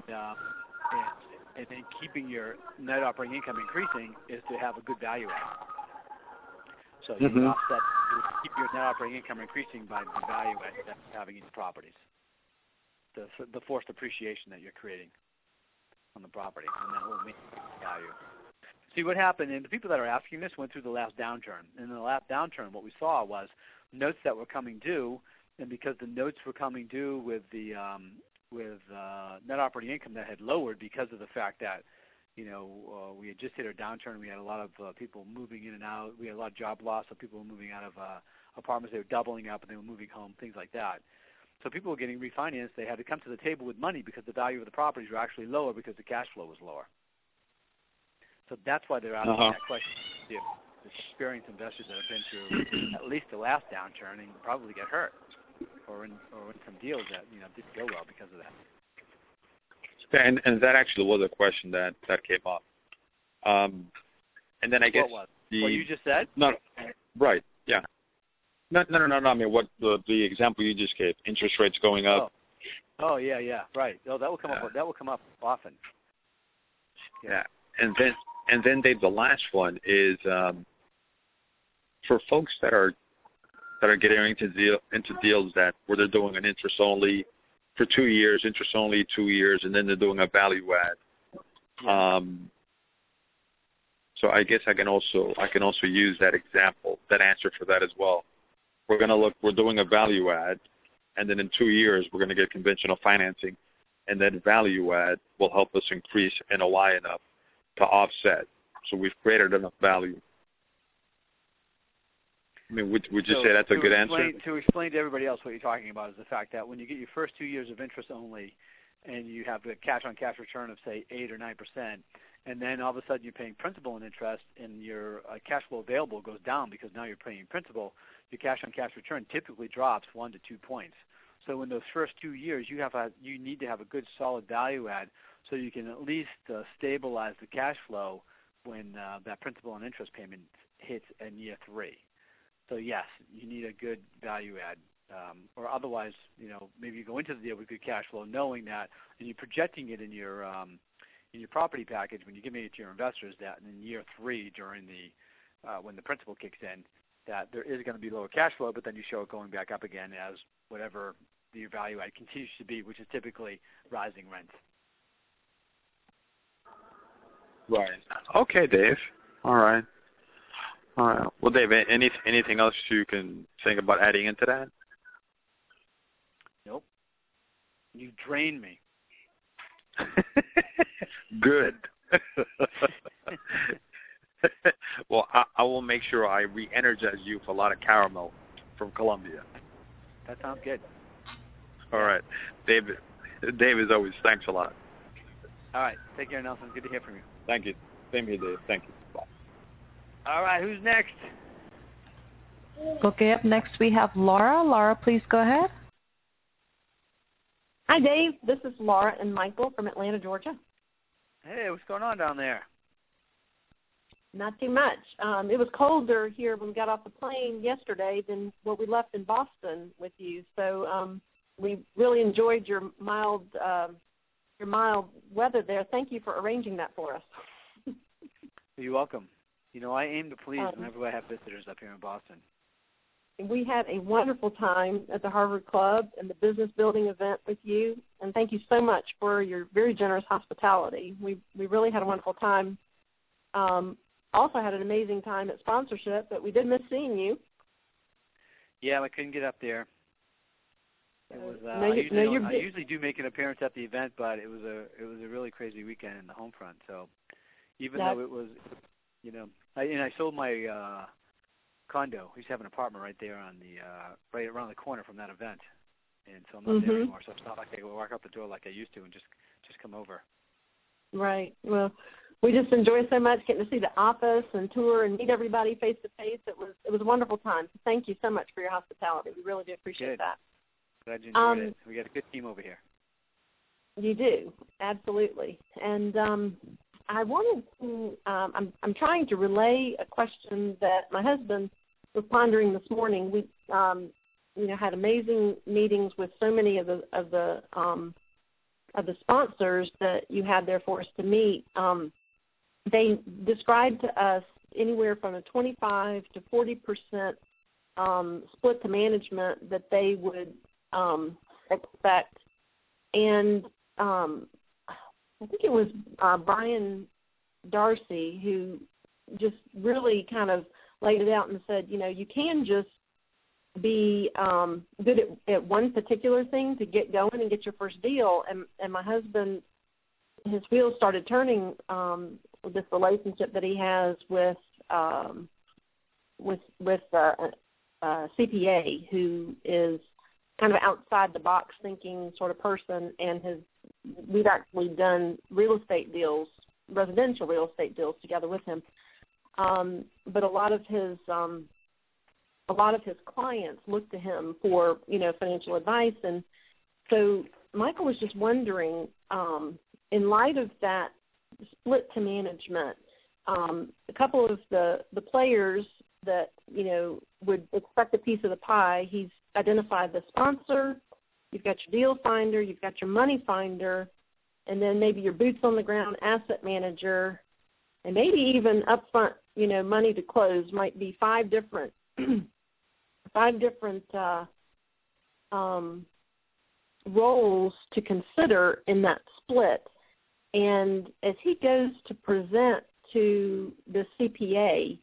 then keeping your net operating income increasing is to have a good value add. So you can offset, keep your net operating income increasing by the value add that you're having in the properties, the forced appreciation that you're creating on the property, and that will make value. See, what happened, and the people that are asking this went through the last downturn. In the last downturn, what we saw was notes that were coming due, and because the notes were coming due with the net operating income that had lowered because of the fact that, we had just hit our downturn. We had a lot of people moving in and out. We had a lot of job loss, so people were moving out of apartments. They were doubling up, and they were moving home, things like that. So people were getting refinanced. They had to come to the table with money because the value of the properties were actually lower because the cash flow was lower. So that's why they're asking that question. The experienced investors that have been through at least the last downturn and probably get hurt, or in some deals that didn't go well because of that. And that actually was a question that came up. And then I guess what you just said? No, right, yeah. No. I mean, what the example you just gave, interest rates going up. Oh yeah, right. Oh, that will come up. That will come up often. Yeah. And then Dave, the last one is for folks that are getting into deals where they're doing an interest only for 2 years, interest only 2 years, and then they're doing a value add. Yeah. So I guess I can also use that example, that answer for that as well. We're doing a value add, and then in 2 years we're going to get conventional financing, and then value add will help us increase NOI enough to offset. So we've created enough value. I mean, would you say that's a good answer? To explain to everybody else what you're talking about is the fact that when you get your first 2 years of interest only, and you have a cash-on-cash return of, say, 8 or 9%, and then all of a sudden you're paying principal and interest, and your cash flow available goes down because now you're paying principal, your cash-on-cash return typically drops 1 to 2 points. So in those first 2 years, you need to have a good, solid value add so you can at least stabilize the cash flow when that principal and interest payment hits in year 3. So yes, you need a good value add, or otherwise, maybe you go into the deal with good cash flow, knowing that, and you're projecting it in your property package when you're giving it to your investors, that in year 3, during when the principal kicks in, that there is going to be lower cash flow, but then you show it going back up again as whatever the value add continues to be, which is typically rising rents. Right. Okay, Dave. All right. Well, Dave, anything else you can think about adding into that? Nope. You drain me. Good. Well, I will make sure I re-energize you with a lot of caramel from Colombia. That sounds good. All right. Dave, as always, thanks a lot. All right. Take care, Nelson. Good to hear from you. Thank you. Same here, Dave. Thank you. Bye. All right. Who's next? Okay, up next we have Laura. Laura, please go ahead. Hi, Dave. This is Laura and Michael from Atlanta, Georgia. Hey, what's going on down there? Not too much. It was colder here when we got off the plane yesterday than what we left in Boston with you. So we really enjoyed your mild weather there. Thank you for arranging that for us. You're welcome. I aim to please whenever I have visitors up here in Boston. We had a wonderful time at the Harvard Club and the business building event with you, and thank you so much for your very generous hospitality. We really had a wonderful time also had an amazing time at sponsorship, but we did miss seeing you. Yeah, I couldn't get up there. It was. I usually do make an appearance at the event, but it was a really crazy weekend in the home front. So even though it was, I sold my condo. I used to have an apartment right there on the right around the corner from that event, and so I'm not there anymore. So it's not like I go walk out the door like I used to and just come over. Right. Well, we just enjoy so much getting to see the office and tour and meet everybody face to face. It was a wonderful time. So thank you so much for your hospitality. We really do appreciate that. Glad you enjoyed it. We got a good team over here. You do, absolutely. And I wanted to. I'm trying to relay a question that my husband was pondering this morning. We, had amazing meetings with so many of the sponsors that you had there for us to meet. They described to us anywhere from a 25 to 40% split to management that they would expect. And I think it was Brian Darcy who just really kind of laid it out and said, you can just be good at one particular thing to get going and get your first deal. And my husband, his wheels started turning with this relationship that he has with a CPA who is kind of outside the box thinking sort of person, and we've actually done real estate deals, residential real estate deals together with him. But a lot of his clients look to him for, financial advice. And so Michael was just wondering, in light of that split to management, a couple of the players that, would expect a piece of the pie, he's identified the sponsor, you've got your deal finder, you've got your money finder, and then maybe your boots on the ground asset manager, and maybe even upfront, money to close might be five different roles to consider in that split. And as he goes to present to the CPA,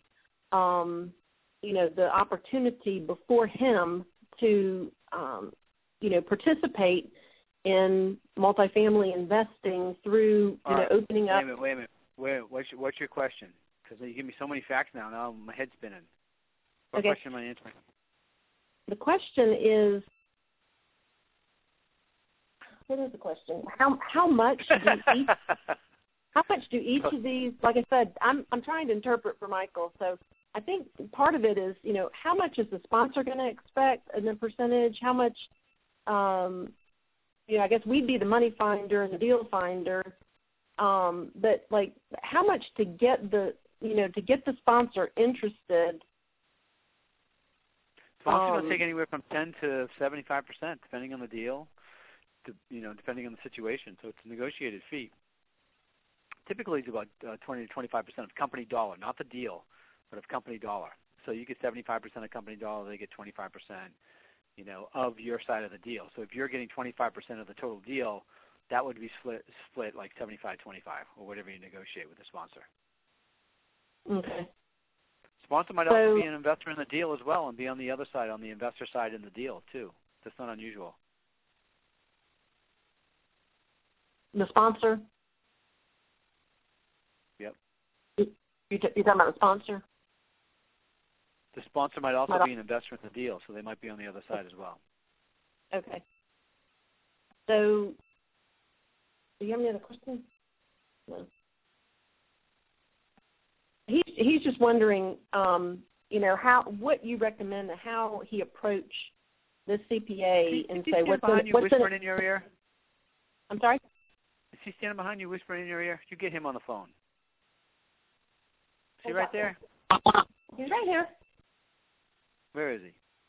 the opportunity before him to, participate in multifamily investing through, opening up. Wait a minute. What's your question? Because you give me so many facts now my head's spinning. What question am I answering? The question is, what is the question? How much do each of these? Like I said, I'm trying to interpret for Michael. So I think part of it is, how much is the sponsor going to expect and the percentage? How much? I guess we'd be the money finder and the deal finder. But like, how much to get the sponsor interested? Sponsor will take anywhere from 10 to 75%, depending on the deal, depending on the situation. So it's a negotiated fee. Typically, it's about 20 to 25% of company dollar, not the deal, but of company dollar. So you get 75% of company dollar, they get 25%, of your side of the deal. So if you're getting 25% of the total deal, that would be split like 75-25 or whatever you negotiate with the sponsor. Okay. Sponsor might also be an investor in the deal as well and be on the other side, on the investor side in the deal too. That's not unusual. The sponsor? Yep. You're talking about the sponsor? The sponsor might also be an investor in the deal, so they might be on the other side as well. Okay. So, do you have any other questions? No. He's just wondering, what you recommend, how he approach the CPA and say what's whispering in your ear. I'm sorry. Is he standing behind you, whispering in your ear? You get him on the phone. Is he right there? He's right here. Where is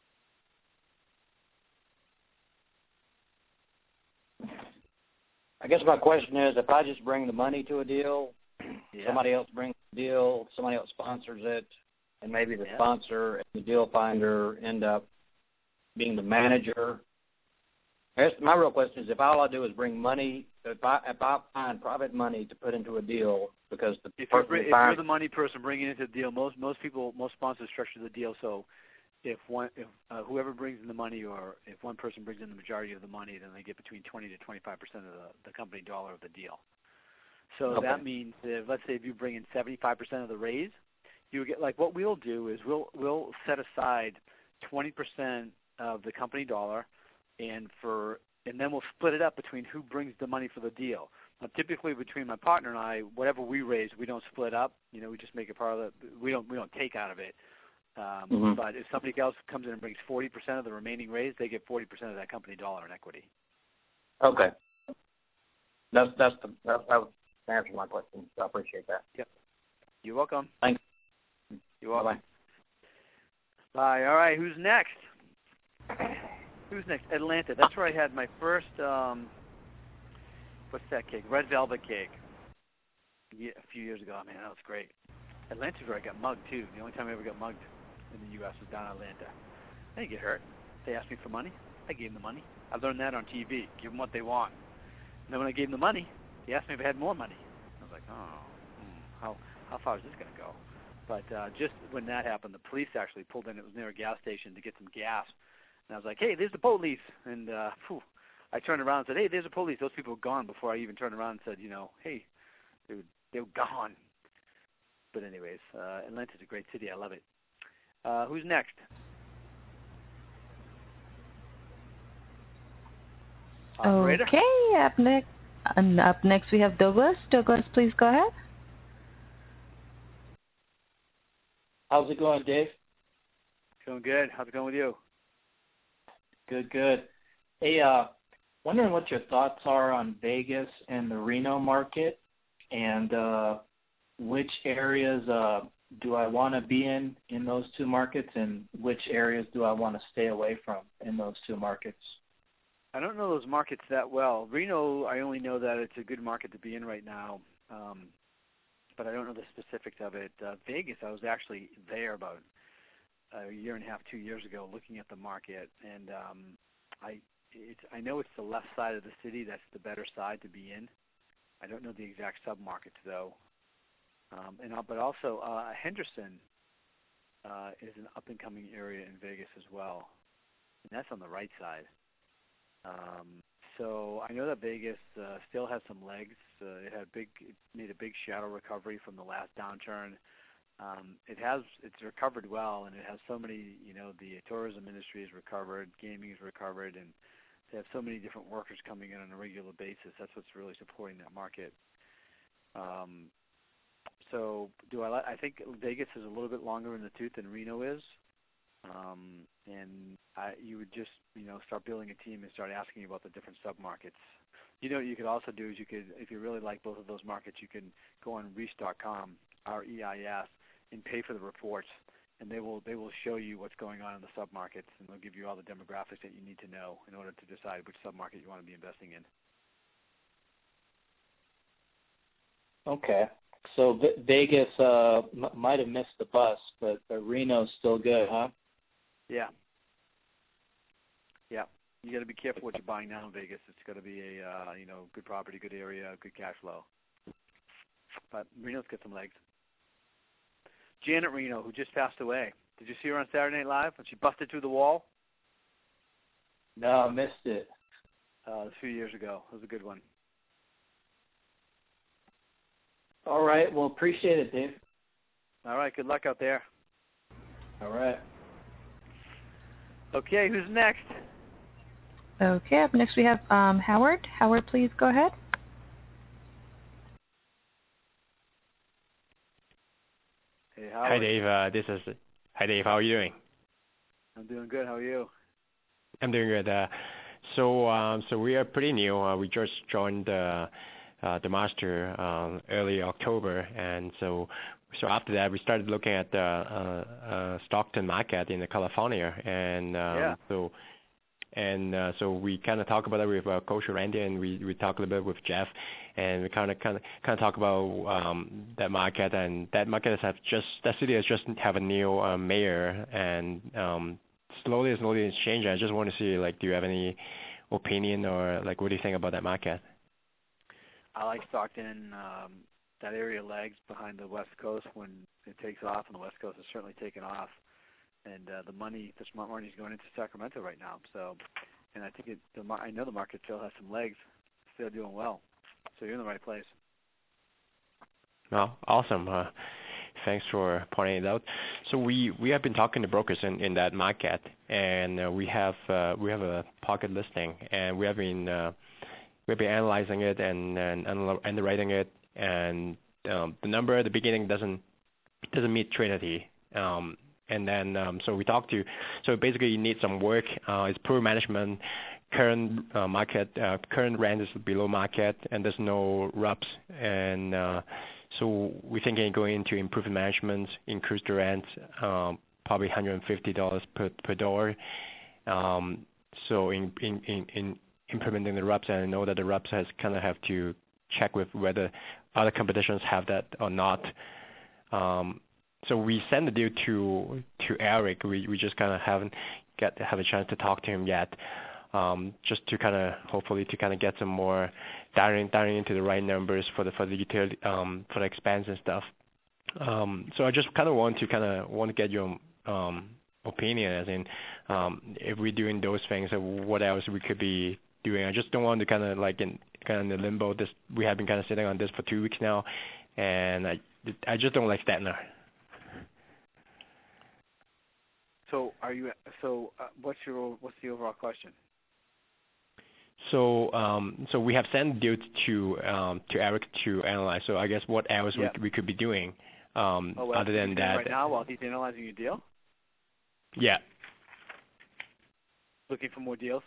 he? I guess my question is, if I just bring the money to a deal, somebody else brings the deal, somebody else sponsors it, and maybe the sponsor and the deal finder end up being the manager. I guess my real question is, if all I do is bring money if I find private money to put into a deal, because if you're the money person bringing into the deal, most sponsors structure the deal so if whoever brings in the money, or if one person brings in the majority of the money, then they get between 20 to 25% of the company dollar of the deal. So that means that, let's say if you bring in 75% of the raise, you get, like, what we'll do is we'll set aside 20% of the company dollar, and then we'll split it up between who brings the money for the deal. Now, typically between my partner and I, whatever we raise, we don't split up. We just make it part of the. We don't take out of it. But if somebody else comes in and brings 40% of the remaining raise, they get 40% of that company dollar in equity. Okay. That answered my question. So I appreciate that. Yep. You're welcome. Thanks. You're welcome. Bye. Bye. All right. Who's next? Atlanta. That's where I had my first, what's that cake? Red velvet cake. A few years ago. Man, that was great. Atlanta's where I got mugged, too. The only time I ever got mugged in the U.S. was down in Atlanta. I didn't get hurt. They asked me for money. I gave them the money. I learned that on TV. Give them what they want. And then when I gave them the money, they asked me if I had more money. I was like, how far is this going to go? But just when that happened, the police actually pulled in. It was near a gas station to get some gas. And I was like, hey, there's the police. And I turned around and said, hey, there's the police. Those people were gone before I even turned around and said, hey, they were gone. But anyways, Atlanta's a great city. I love it. Who's next? Operator? Okay, up next we have Douglas. Douglas, please go ahead. How's it going, Dave? Going good. How's it going with you? Good. Hey, wondering what your thoughts are on Vegas and the Reno market, and which areas do I want to be in those two markets, and which areas do I want to stay away from in those two markets? I don't know those markets that well. Reno, I only know that it's a good market to be in right now, but I don't know the specifics of it. Vegas, I was actually there about a year and a half, 2 years ago, looking at the market, and I know it's the left side of the city that's the better side to be in. I don't know the exact sub-markets, though. But also Henderson is an up-and-coming area in Vegas as well, and that's on the right side. So I know that Vegas still has some legs. It made a big shadow recovery from the last downturn. It's recovered well, and it has so many. The tourism industry has recovered, gaming has recovered, and they have so many different workers coming in on a regular basis. That's what's really supporting that market. So I think Vegas is a little bit longer in the tooth than Reno is. And you would just, start building a team and start asking about the different sub-markets. What you could also do is if you really like both of those markets, you can go on Reis.com, REIS, and pay for the reports, and they will show you what's going on in the sub-markets, and they'll give you all the demographics that you need to know in order to decide which sub-market you want to be investing in. Okay. So Vegas might have missed the bus, but Reno's still good, huh? Yeah. You got to be careful what you're buying now in Vegas. It's got to be a good property, good area, good cash flow. But Reno's got some legs. Janet Reno, who just passed away. Did you see her on Saturday Night Live when she busted through the wall? No, I missed it. A few years ago. It was a good one. All right. Well, appreciate it, Dave. All right. Good luck out there. All right. Okay. Who's next? Okay. Up next we have Howard. Howard, please go ahead. Hey, Howard. Hi, Dave. Hi, Dave. How are you doing? I'm doing good. How are you? I'm doing good. So we are pretty new. We just joined the master early October, and so after that we started looking at the Stockton market in California, and so we kind of talk about it with Coach Randy, and we talk a little bit with Jeff, and we kind of talk about that market, and that city has just have a new mayor, and slowly it's changing. I just want to see, do you have any opinion, or what do you think about that market? I like Stockton, that area lags behind the West Coast when it takes off, and the West Coast has certainly taken off. And the smart money is going into Sacramento right now. So, and I think I know the market still has some legs, still doing well. So you're in the right place. Well, awesome. Thanks for pointing it out. So we have been talking to brokers in that market, and we have a pocket listing, and we have been analyzing it and underwriting it, and the number at the beginning doesn't meet Trinity. And then so we talked to, so basically you need some work. It's poor management, current market, current rent is below market, and there's no RUBS. And so we're thinking going into improved management, increase the rent, probably $150 per door. So in implementing the RUBS, and I know that the RUBS has kind of have to check with whether other competitions have that or not. So we sent the deal to Eric. We just kind of haven't have a chance to talk to him yet. Just to kind of hopefully to kind of get some more dialing into the right numbers for the utility for the expense and stuff. So I just kind of want to get your opinion, as in if we're doing those things, what else we could be doing. I just don't want to kind of like in the limbo. We have been kind of sitting on this for 2 weeks now, and I just don't like Statner. So what's the overall question? So we have sent deals to Eric to analyze. So I guess what else we could be doing other than that. Right now, while he's analyzing your deal. Yeah. Looking for more deals.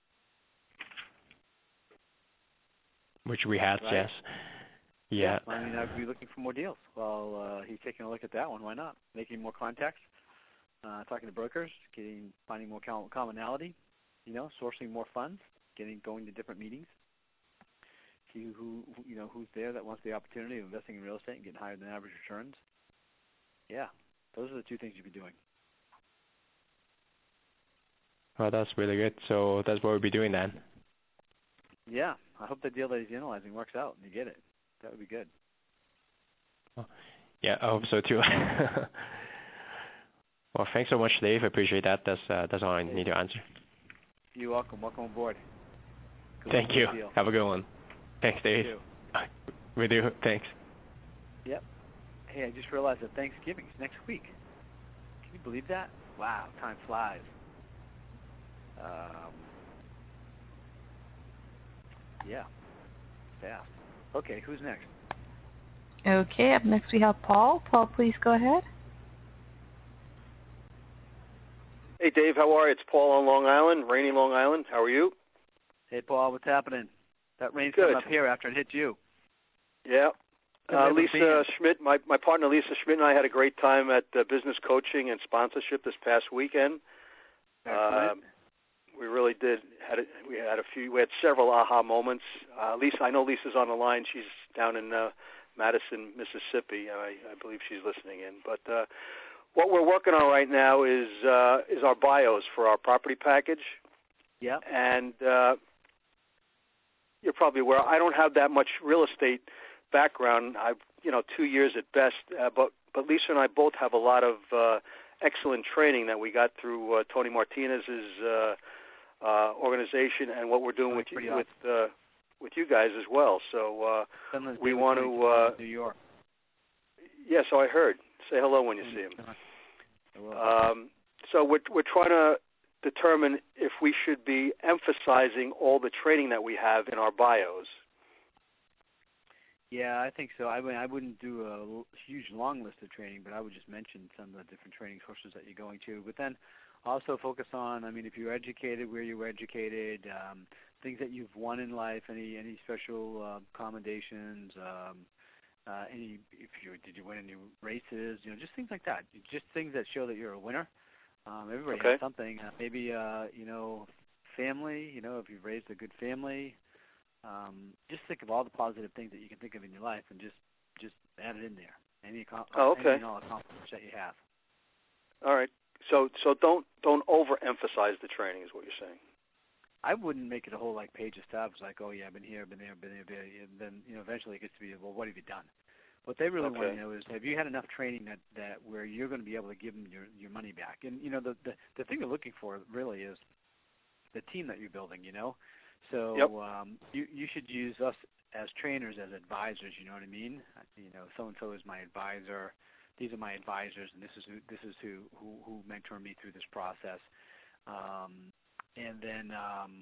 Which we have, right? Yes. Yeah. I mean, I'd be looking for more deals. Well, he's taking a look at that one. Why not? Making more contacts, talking to brokers, finding more commonality, sourcing more funds, going to different meetings, see who's there that wants the opportunity of investing in real estate and getting higher than average returns. Yeah, those are the two things you'd be doing. Well, that's really good. So that's what we'll be doing then. Yeah, I hope the deal that he's analyzing works out and you get it. That would be good. Yeah, I hope so too. Well, thanks so much, Dave. I appreciate that. That's all I need to answer. You're welcome. Welcome aboard. Thank you. Have a good one. Thanks, Dave. You too. We do. Thanks. Yep. Hey, I just realized that Thanksgiving is next week. Can you believe that? Wow, time flies. Yeah. Fast. Okay, who's next? Okay, up next we have Paul. Paul, please go ahead. Hey, Dave, how are you? It's Paul on Long Island, rainy Long Island. How are you? Hey, Paul, what's happening? That rain's Good. coming up here after it hit you. Yeah. Lisa Schmidt, my partner Lisa Schmidt and I had a great time at business coaching and sponsorship this past weekend. We really did. We had several aha moments. Lisa, I know Lisa's on the line. She's down in Madison, Mississippi. I believe she's listening in. But what we're working on right now is our bios for our property package. Yeah. And you're probably aware I don't have that much real estate background. I've 2 years at best. But Lisa and I both have a lot of excellent training that we got through Tony Martinez's organization and what we're doing with you guys as well. So we want to. New York. Yeah, so I heard. Say hello when you see him. So we're trying to determine if we should be emphasizing all the training that we have in our bios. Yeah, I think so. I wouldn't do a huge long list of training, but I would just mention some of the different training courses that you're going to. But then also focus on, if you're educated, where you were educated, things that you've won in life, any special commendations, did you win any races, just things like that. Just things that show that you're a winner. Everybody has something. Maybe family. If you've raised a good family. Just think of all the positive things that you can think of in your life, and just add it in there. Any accomplishments that you have. All right. So don't overemphasize the training, is what you're saying. I wouldn't make it a whole like page of stuff. It's like, oh yeah, I've been here, been there, and then eventually it gets to be, well, what have you done? What they really want to know is, have you had enough training that where you're going to be able to give them your money back? And the thing you're looking for really is the team that you're building. So you should use us as trainers, as advisors. You know what I mean? So and so is my advisor. These are my advisors, and this is who mentor me through this process. And then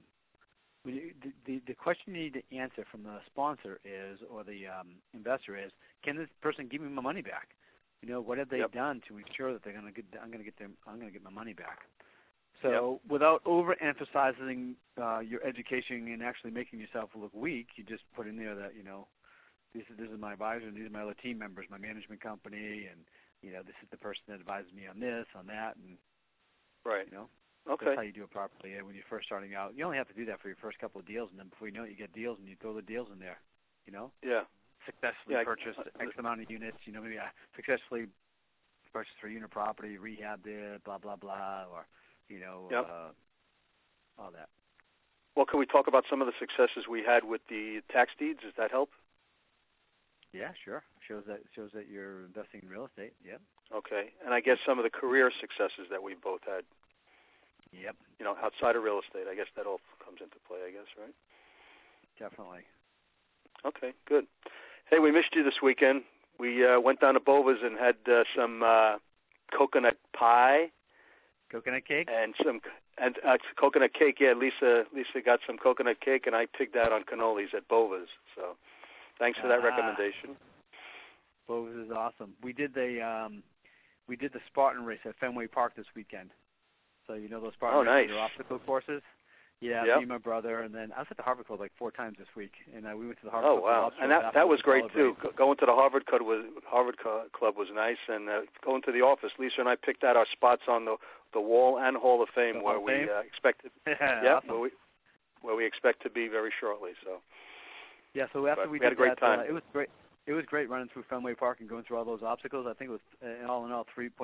the question you need to answer from the sponsor is, or the investor is, can this person give me my money back? What have they done to ensure that I'm going to get my money back? So without overemphasizing your education and actually making yourself look weak, you just put in there that this is my advisor, and these are my other team members, my management company, and this is the person that advises me on this, on that, and right. Okay. That's how you do it properly. When you're first starting out, you only have to do that for your first couple of deals, and then before you know it, you get deals, and you throw the deals in there. Yeah. Successfully purchased X amount of units. Maybe I successfully purchased 3 unit property, rehabbed it, blah blah blah, or all that. Well, can we talk about some of the successes we had with the tax deeds? Does that help? Yeah, sure. Shows that you're investing in real estate. Yep. Okay, and I guess some of the career successes that we both had. Yep. Outside of real estate, I guess that all comes into play. I guess, right? Definitely. Okay, good. Hey, we missed you this weekend. We went down to Bova's and had some coconut pie. Coconut cake? And coconut cake. Yeah, Lisa got some coconut cake, and I pigged out on cannolis at Bova's. So, thanks for that recommendation. Bova's is awesome. We did the Spartan race at Fenway Park this weekend. So those Spartan races are obstacle courses. Yeah, me and my brother, and then I was at the Harvard Club like 4 times this week, and we went to the Harvard Club. Oh wow, and that was great too. Going to the Harvard Club was nice, and going to the office. Lisa and I picked out our spots on the wall and Hall of Fame where we expected. Awesome. where we expect to be very shortly. So. Yeah, so after we had a great time. It was great. It was great running through Fenway Park and going through all those obstacles. I think it was all in all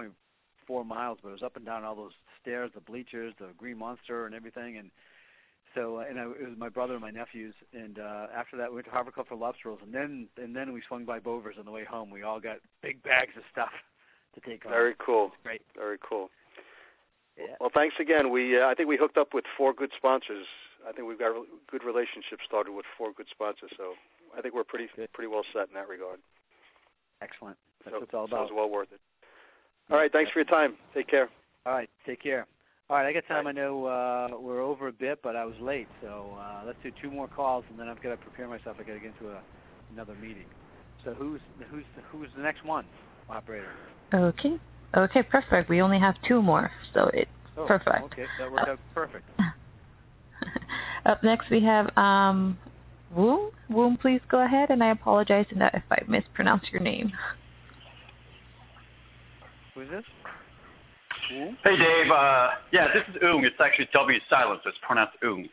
3.4 miles, but it was up and down all those stairs, the bleachers, the Green Monster, and everything, and. So it was my brother and my nephews, and after that we went to Harvard Club for lobster rolls, and then we swung by Bova's on the way home. We all got big bags of stuff to take home. Very cool. Great. Very cool. Yeah. Well, thanks again. I think we hooked up with 4 good sponsors. I think we've got a good relationship started with 4 good sponsors. So I think we're pretty well set in that regard. Excellent. That's what it's all about. Sounds well worth it. All right. Thanks for your time. Take care. All right. Take care. All right, I got time. I know we're over a bit, but I was late, so let's do 2 more calls, and then I've got to prepare myself. I got to get into another meeting. So who's the next one, operator? Okay, perfect. We only have 2 more, so it's perfect. Okay, that worked out perfect. Up next we have Woom. Woom, please go ahead, and I apologize if I mispronounce your name. Who is this? Hey, Dave. Yeah, this is Oong. It's actually W silent, so it's pronounced Oong.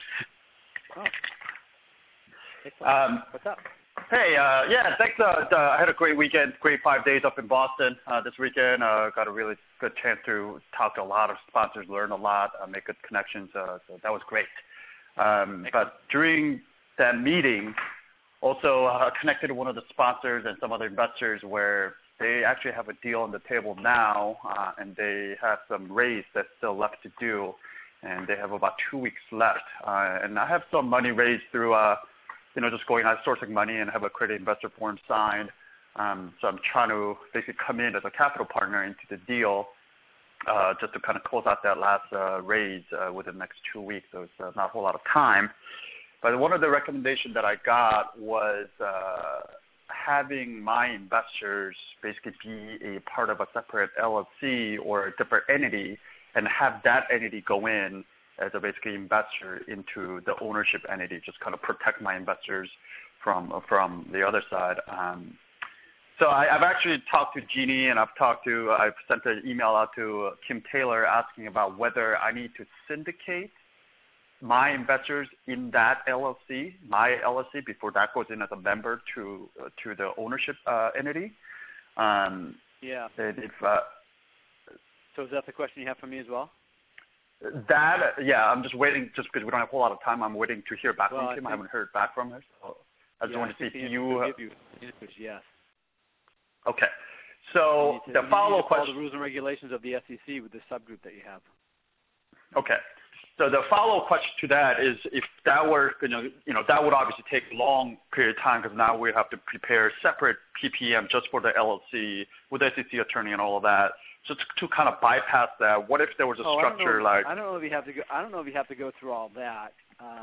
Oh. What's up? Hey, thanks. I had a great weekend, great 5 days up in Boston this weekend. Got a really good chance to talk to a lot of sponsors, learn a lot, make good connections. So that was great. But during that meeting, also connected to one of the sponsors and some other investors where they actually have a deal on the table now, and they have some raise that's still left to do, and they have about 2 weeks left. And I have some money raised through, just going out sourcing money and have a credit investor form signed. So I'm trying to basically come in as a capital partner into the deal, just to kind of close out that last raise within the next 2 weeks. So it's not a whole lot of time. But one of the recommendations that I got was having my investors basically be a part of a separate LLC or a different entity, and have that entity go in as a basically investor into the ownership entity, just kind of protect my investors from the other side. So I've actually talked to Jeannie, and I've sent an email out to Kim Taylor asking about whether I need to syndicate my investors in that LLC, my LLC, before that goes in as a member to the ownership entity. Yeah. So is that the question you have for me as well? I'm just waiting, just because we don't have a whole lot of time. I'm waiting to hear back from him. I haven't heard back from him. So I just want to see if you. Yes. Okay. So the follow-up question. Follow the rules and regulations of the SEC with the subgroup that you have. Okay. So the follow-up question to that is, if that were, that would obviously take a long period of time, because now we have to prepare separate PPM just for the LLC with the SEC attorney and all of that. So to kind of bypass that, what if there was a structure I don't know if you have to go. I don't know if you have to go through all that.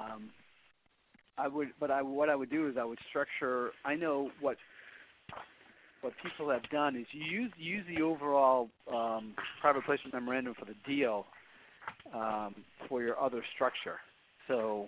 What I would do is I would structure. I know what people have done is you use the overall private placement memorandum for the deal for your other structure. So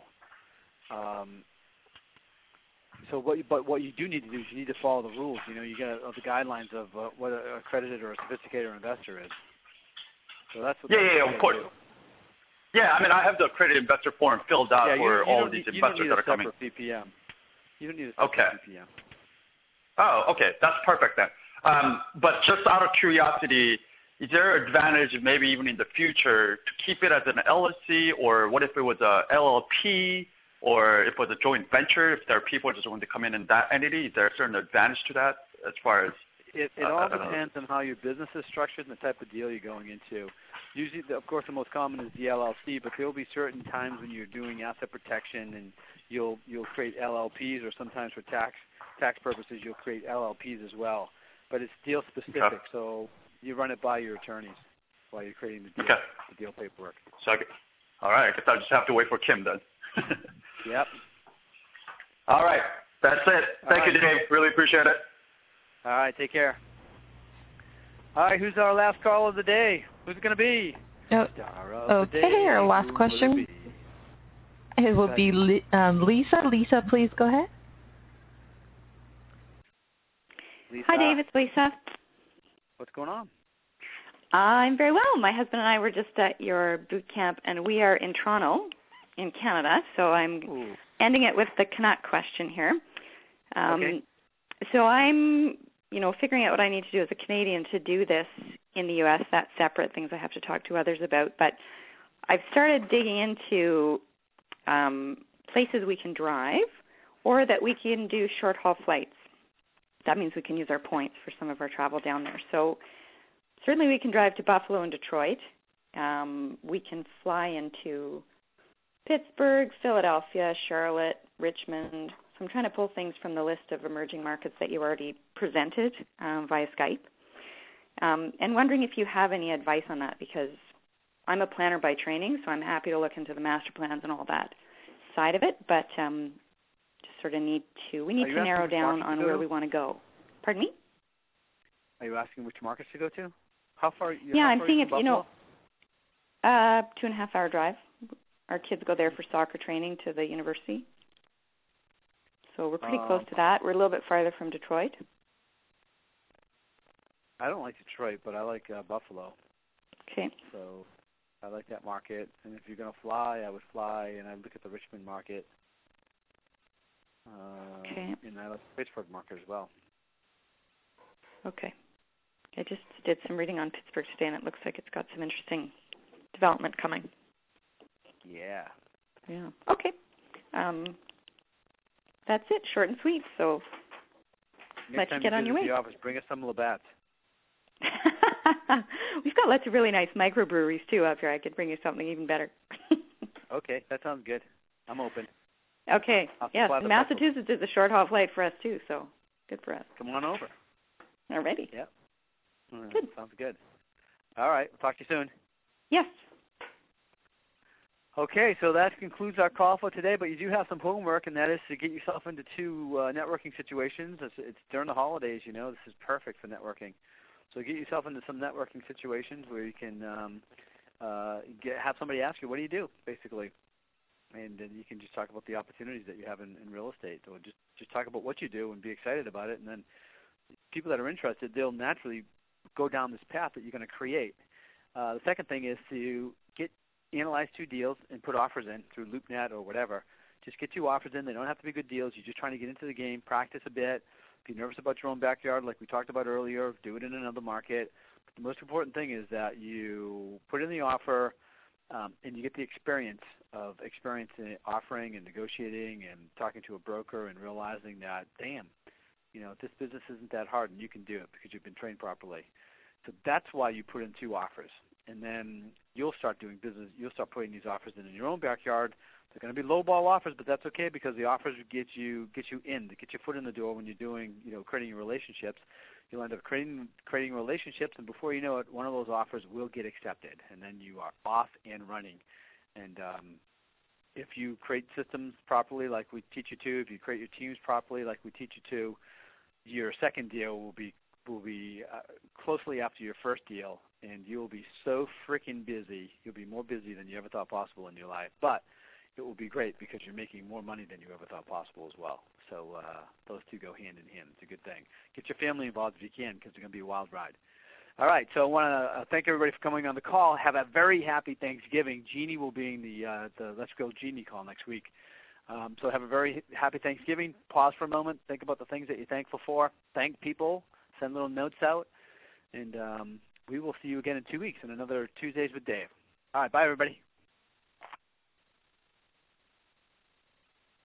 what you do need to do is you need to follow the rules. You got the guidelines of what a accredited or a sophisticated or investor is. So that's what. Of course. Do. Yeah, I mean, I have the accredited investor form filled out for all of these investors that are coming. PPM. You don't need a separate PPM. Oh, okay. That's perfect then. But just out of curiosity, is there an advantage maybe even in the future to keep it as an LLC, or what if it was a LLP, or if it was a joint venture, if there are people just want to come in that entity? Is there a certain advantage to that as far as? It all depends on how your business is structured and the type of deal you're going into. Usually, of course, the most common is the LLC, but there will be certain times when you're doing asset protection and you'll create LLPs, or sometimes for tax purposes you'll create LLPs as well. But it's deal specific, so you run it by your attorneys while you're creating the deal paperwork. So, all right, I guess I'll just have to wait for Kim then. Yep. All right, that's it. Thank you, Dave. Really appreciate it. All right, take care. All right, who's our last call of the day? Who's it going to be? Our last question. It will be Lisa. Lisa, please go ahead. Lisa. Hi, Dave. It's Lisa. What's going on? I'm very well. My husband and I were just at your boot camp, and we are in Toronto, in Canada. So I'm ending it with the Canuck question here. Okay. So I'm, figuring out what I need to do as a Canadian to do this in the U.S. That's separate things I have to talk to others about. But I've started digging into places we can drive, or that we can do short-haul flights. That means we can use our points for some of our travel down there. So certainly we can drive to Buffalo and Detroit. We can fly into Pittsburgh, Philadelphia, Charlotte, Richmond. So I'm trying to pull things from the list of emerging markets that you already presented via Skype. And wondering if you have any advice on that, because I'm a planner by training, so I'm happy to look into the master plans and all that side of it, but just sort of need to narrow down on where we want to go. Pardon me? Are you asking which markets to go to? How far? I'm seeing if 2.5-hour drive. Our kids go there for soccer training to the university, so we're pretty close to that. We're a little bit farther from Detroit. I don't like Detroit, but I like Buffalo. Okay. So I like that market, and if you're going to fly, I would fly, and I look at the Richmond market. Okay. And I like the Pittsburgh market as well. Okay. I just did some reading on Pittsburgh today, and it looks like it's got some interesting development coming. Yeah. Yeah. Okay. That's it. Short and sweet. So Next let you get on your way. The office, bring us some Labatt's. We've got lots of really nice microbreweries too up here. I could bring you something even better. Okay, that sounds good. I'm open. Okay. Yes, Massachusetts is a short haul flight for us too, so good for us. Come on over. Alrighty. Yep. Good. Sounds good. All right. We'll talk to you soon. Yes. Okay, so that concludes our call for today, but you do have some homework, and that is to get yourself into 2 networking situations. It's during the holidays, This is perfect for networking. So get yourself into some networking situations where you can have somebody ask you, what do you do, basically? And then you can just talk about the opportunities that you have in real estate, or just talk about what you do and be excited about it. And then people that are interested, they'll naturally go down this path that you're going to create. The second thing is to analyze 2 deals and put offers in through LoopNet or whatever. Just get 2 offers in. They don't have to be good deals. You're just trying to get into the game, practice a bit, be nervous about your own backyard like we talked about earlier, do it in another market. But the most important thing is that you put in the offer, and you get the experience in offering and negotiating and talking to a broker and realizing that, damn, this business isn't that hard and you can do it because you've been trained properly. So that's why you put in 2 offers. And then you'll start doing business. You'll start putting these offers in your own backyard. They're going to be low-ball offers, but that's okay because the offers get you in, to get your foot in the door when you're doing, creating relationships. You'll end up creating relationships, and before you know it, one of those offers will get accepted, and then you are off and running. And if you create systems properly like we teach you to, if you create your teams properly like we teach you to, your second deal will be closely after your first deal, and you'll be so freaking busy. You'll be more busy than you ever thought possible in your life. But it will be great because you're making more money than you ever thought possible as well. So those two go hand in hand. It's a good thing. Get your family involved if you can because it's going to be a wild ride. All right, so I want to thank everybody for coming on the call. Have a very happy Thanksgiving. Jeannie will be in the Let's Go Jeannie call next week. So have a very happy Thanksgiving. Pause for a moment. Think about the things that you're thankful for. Thank people. Send little notes out. And we will see you again in 2 weeks on another Tuesdays with Dave. All right, bye, everybody.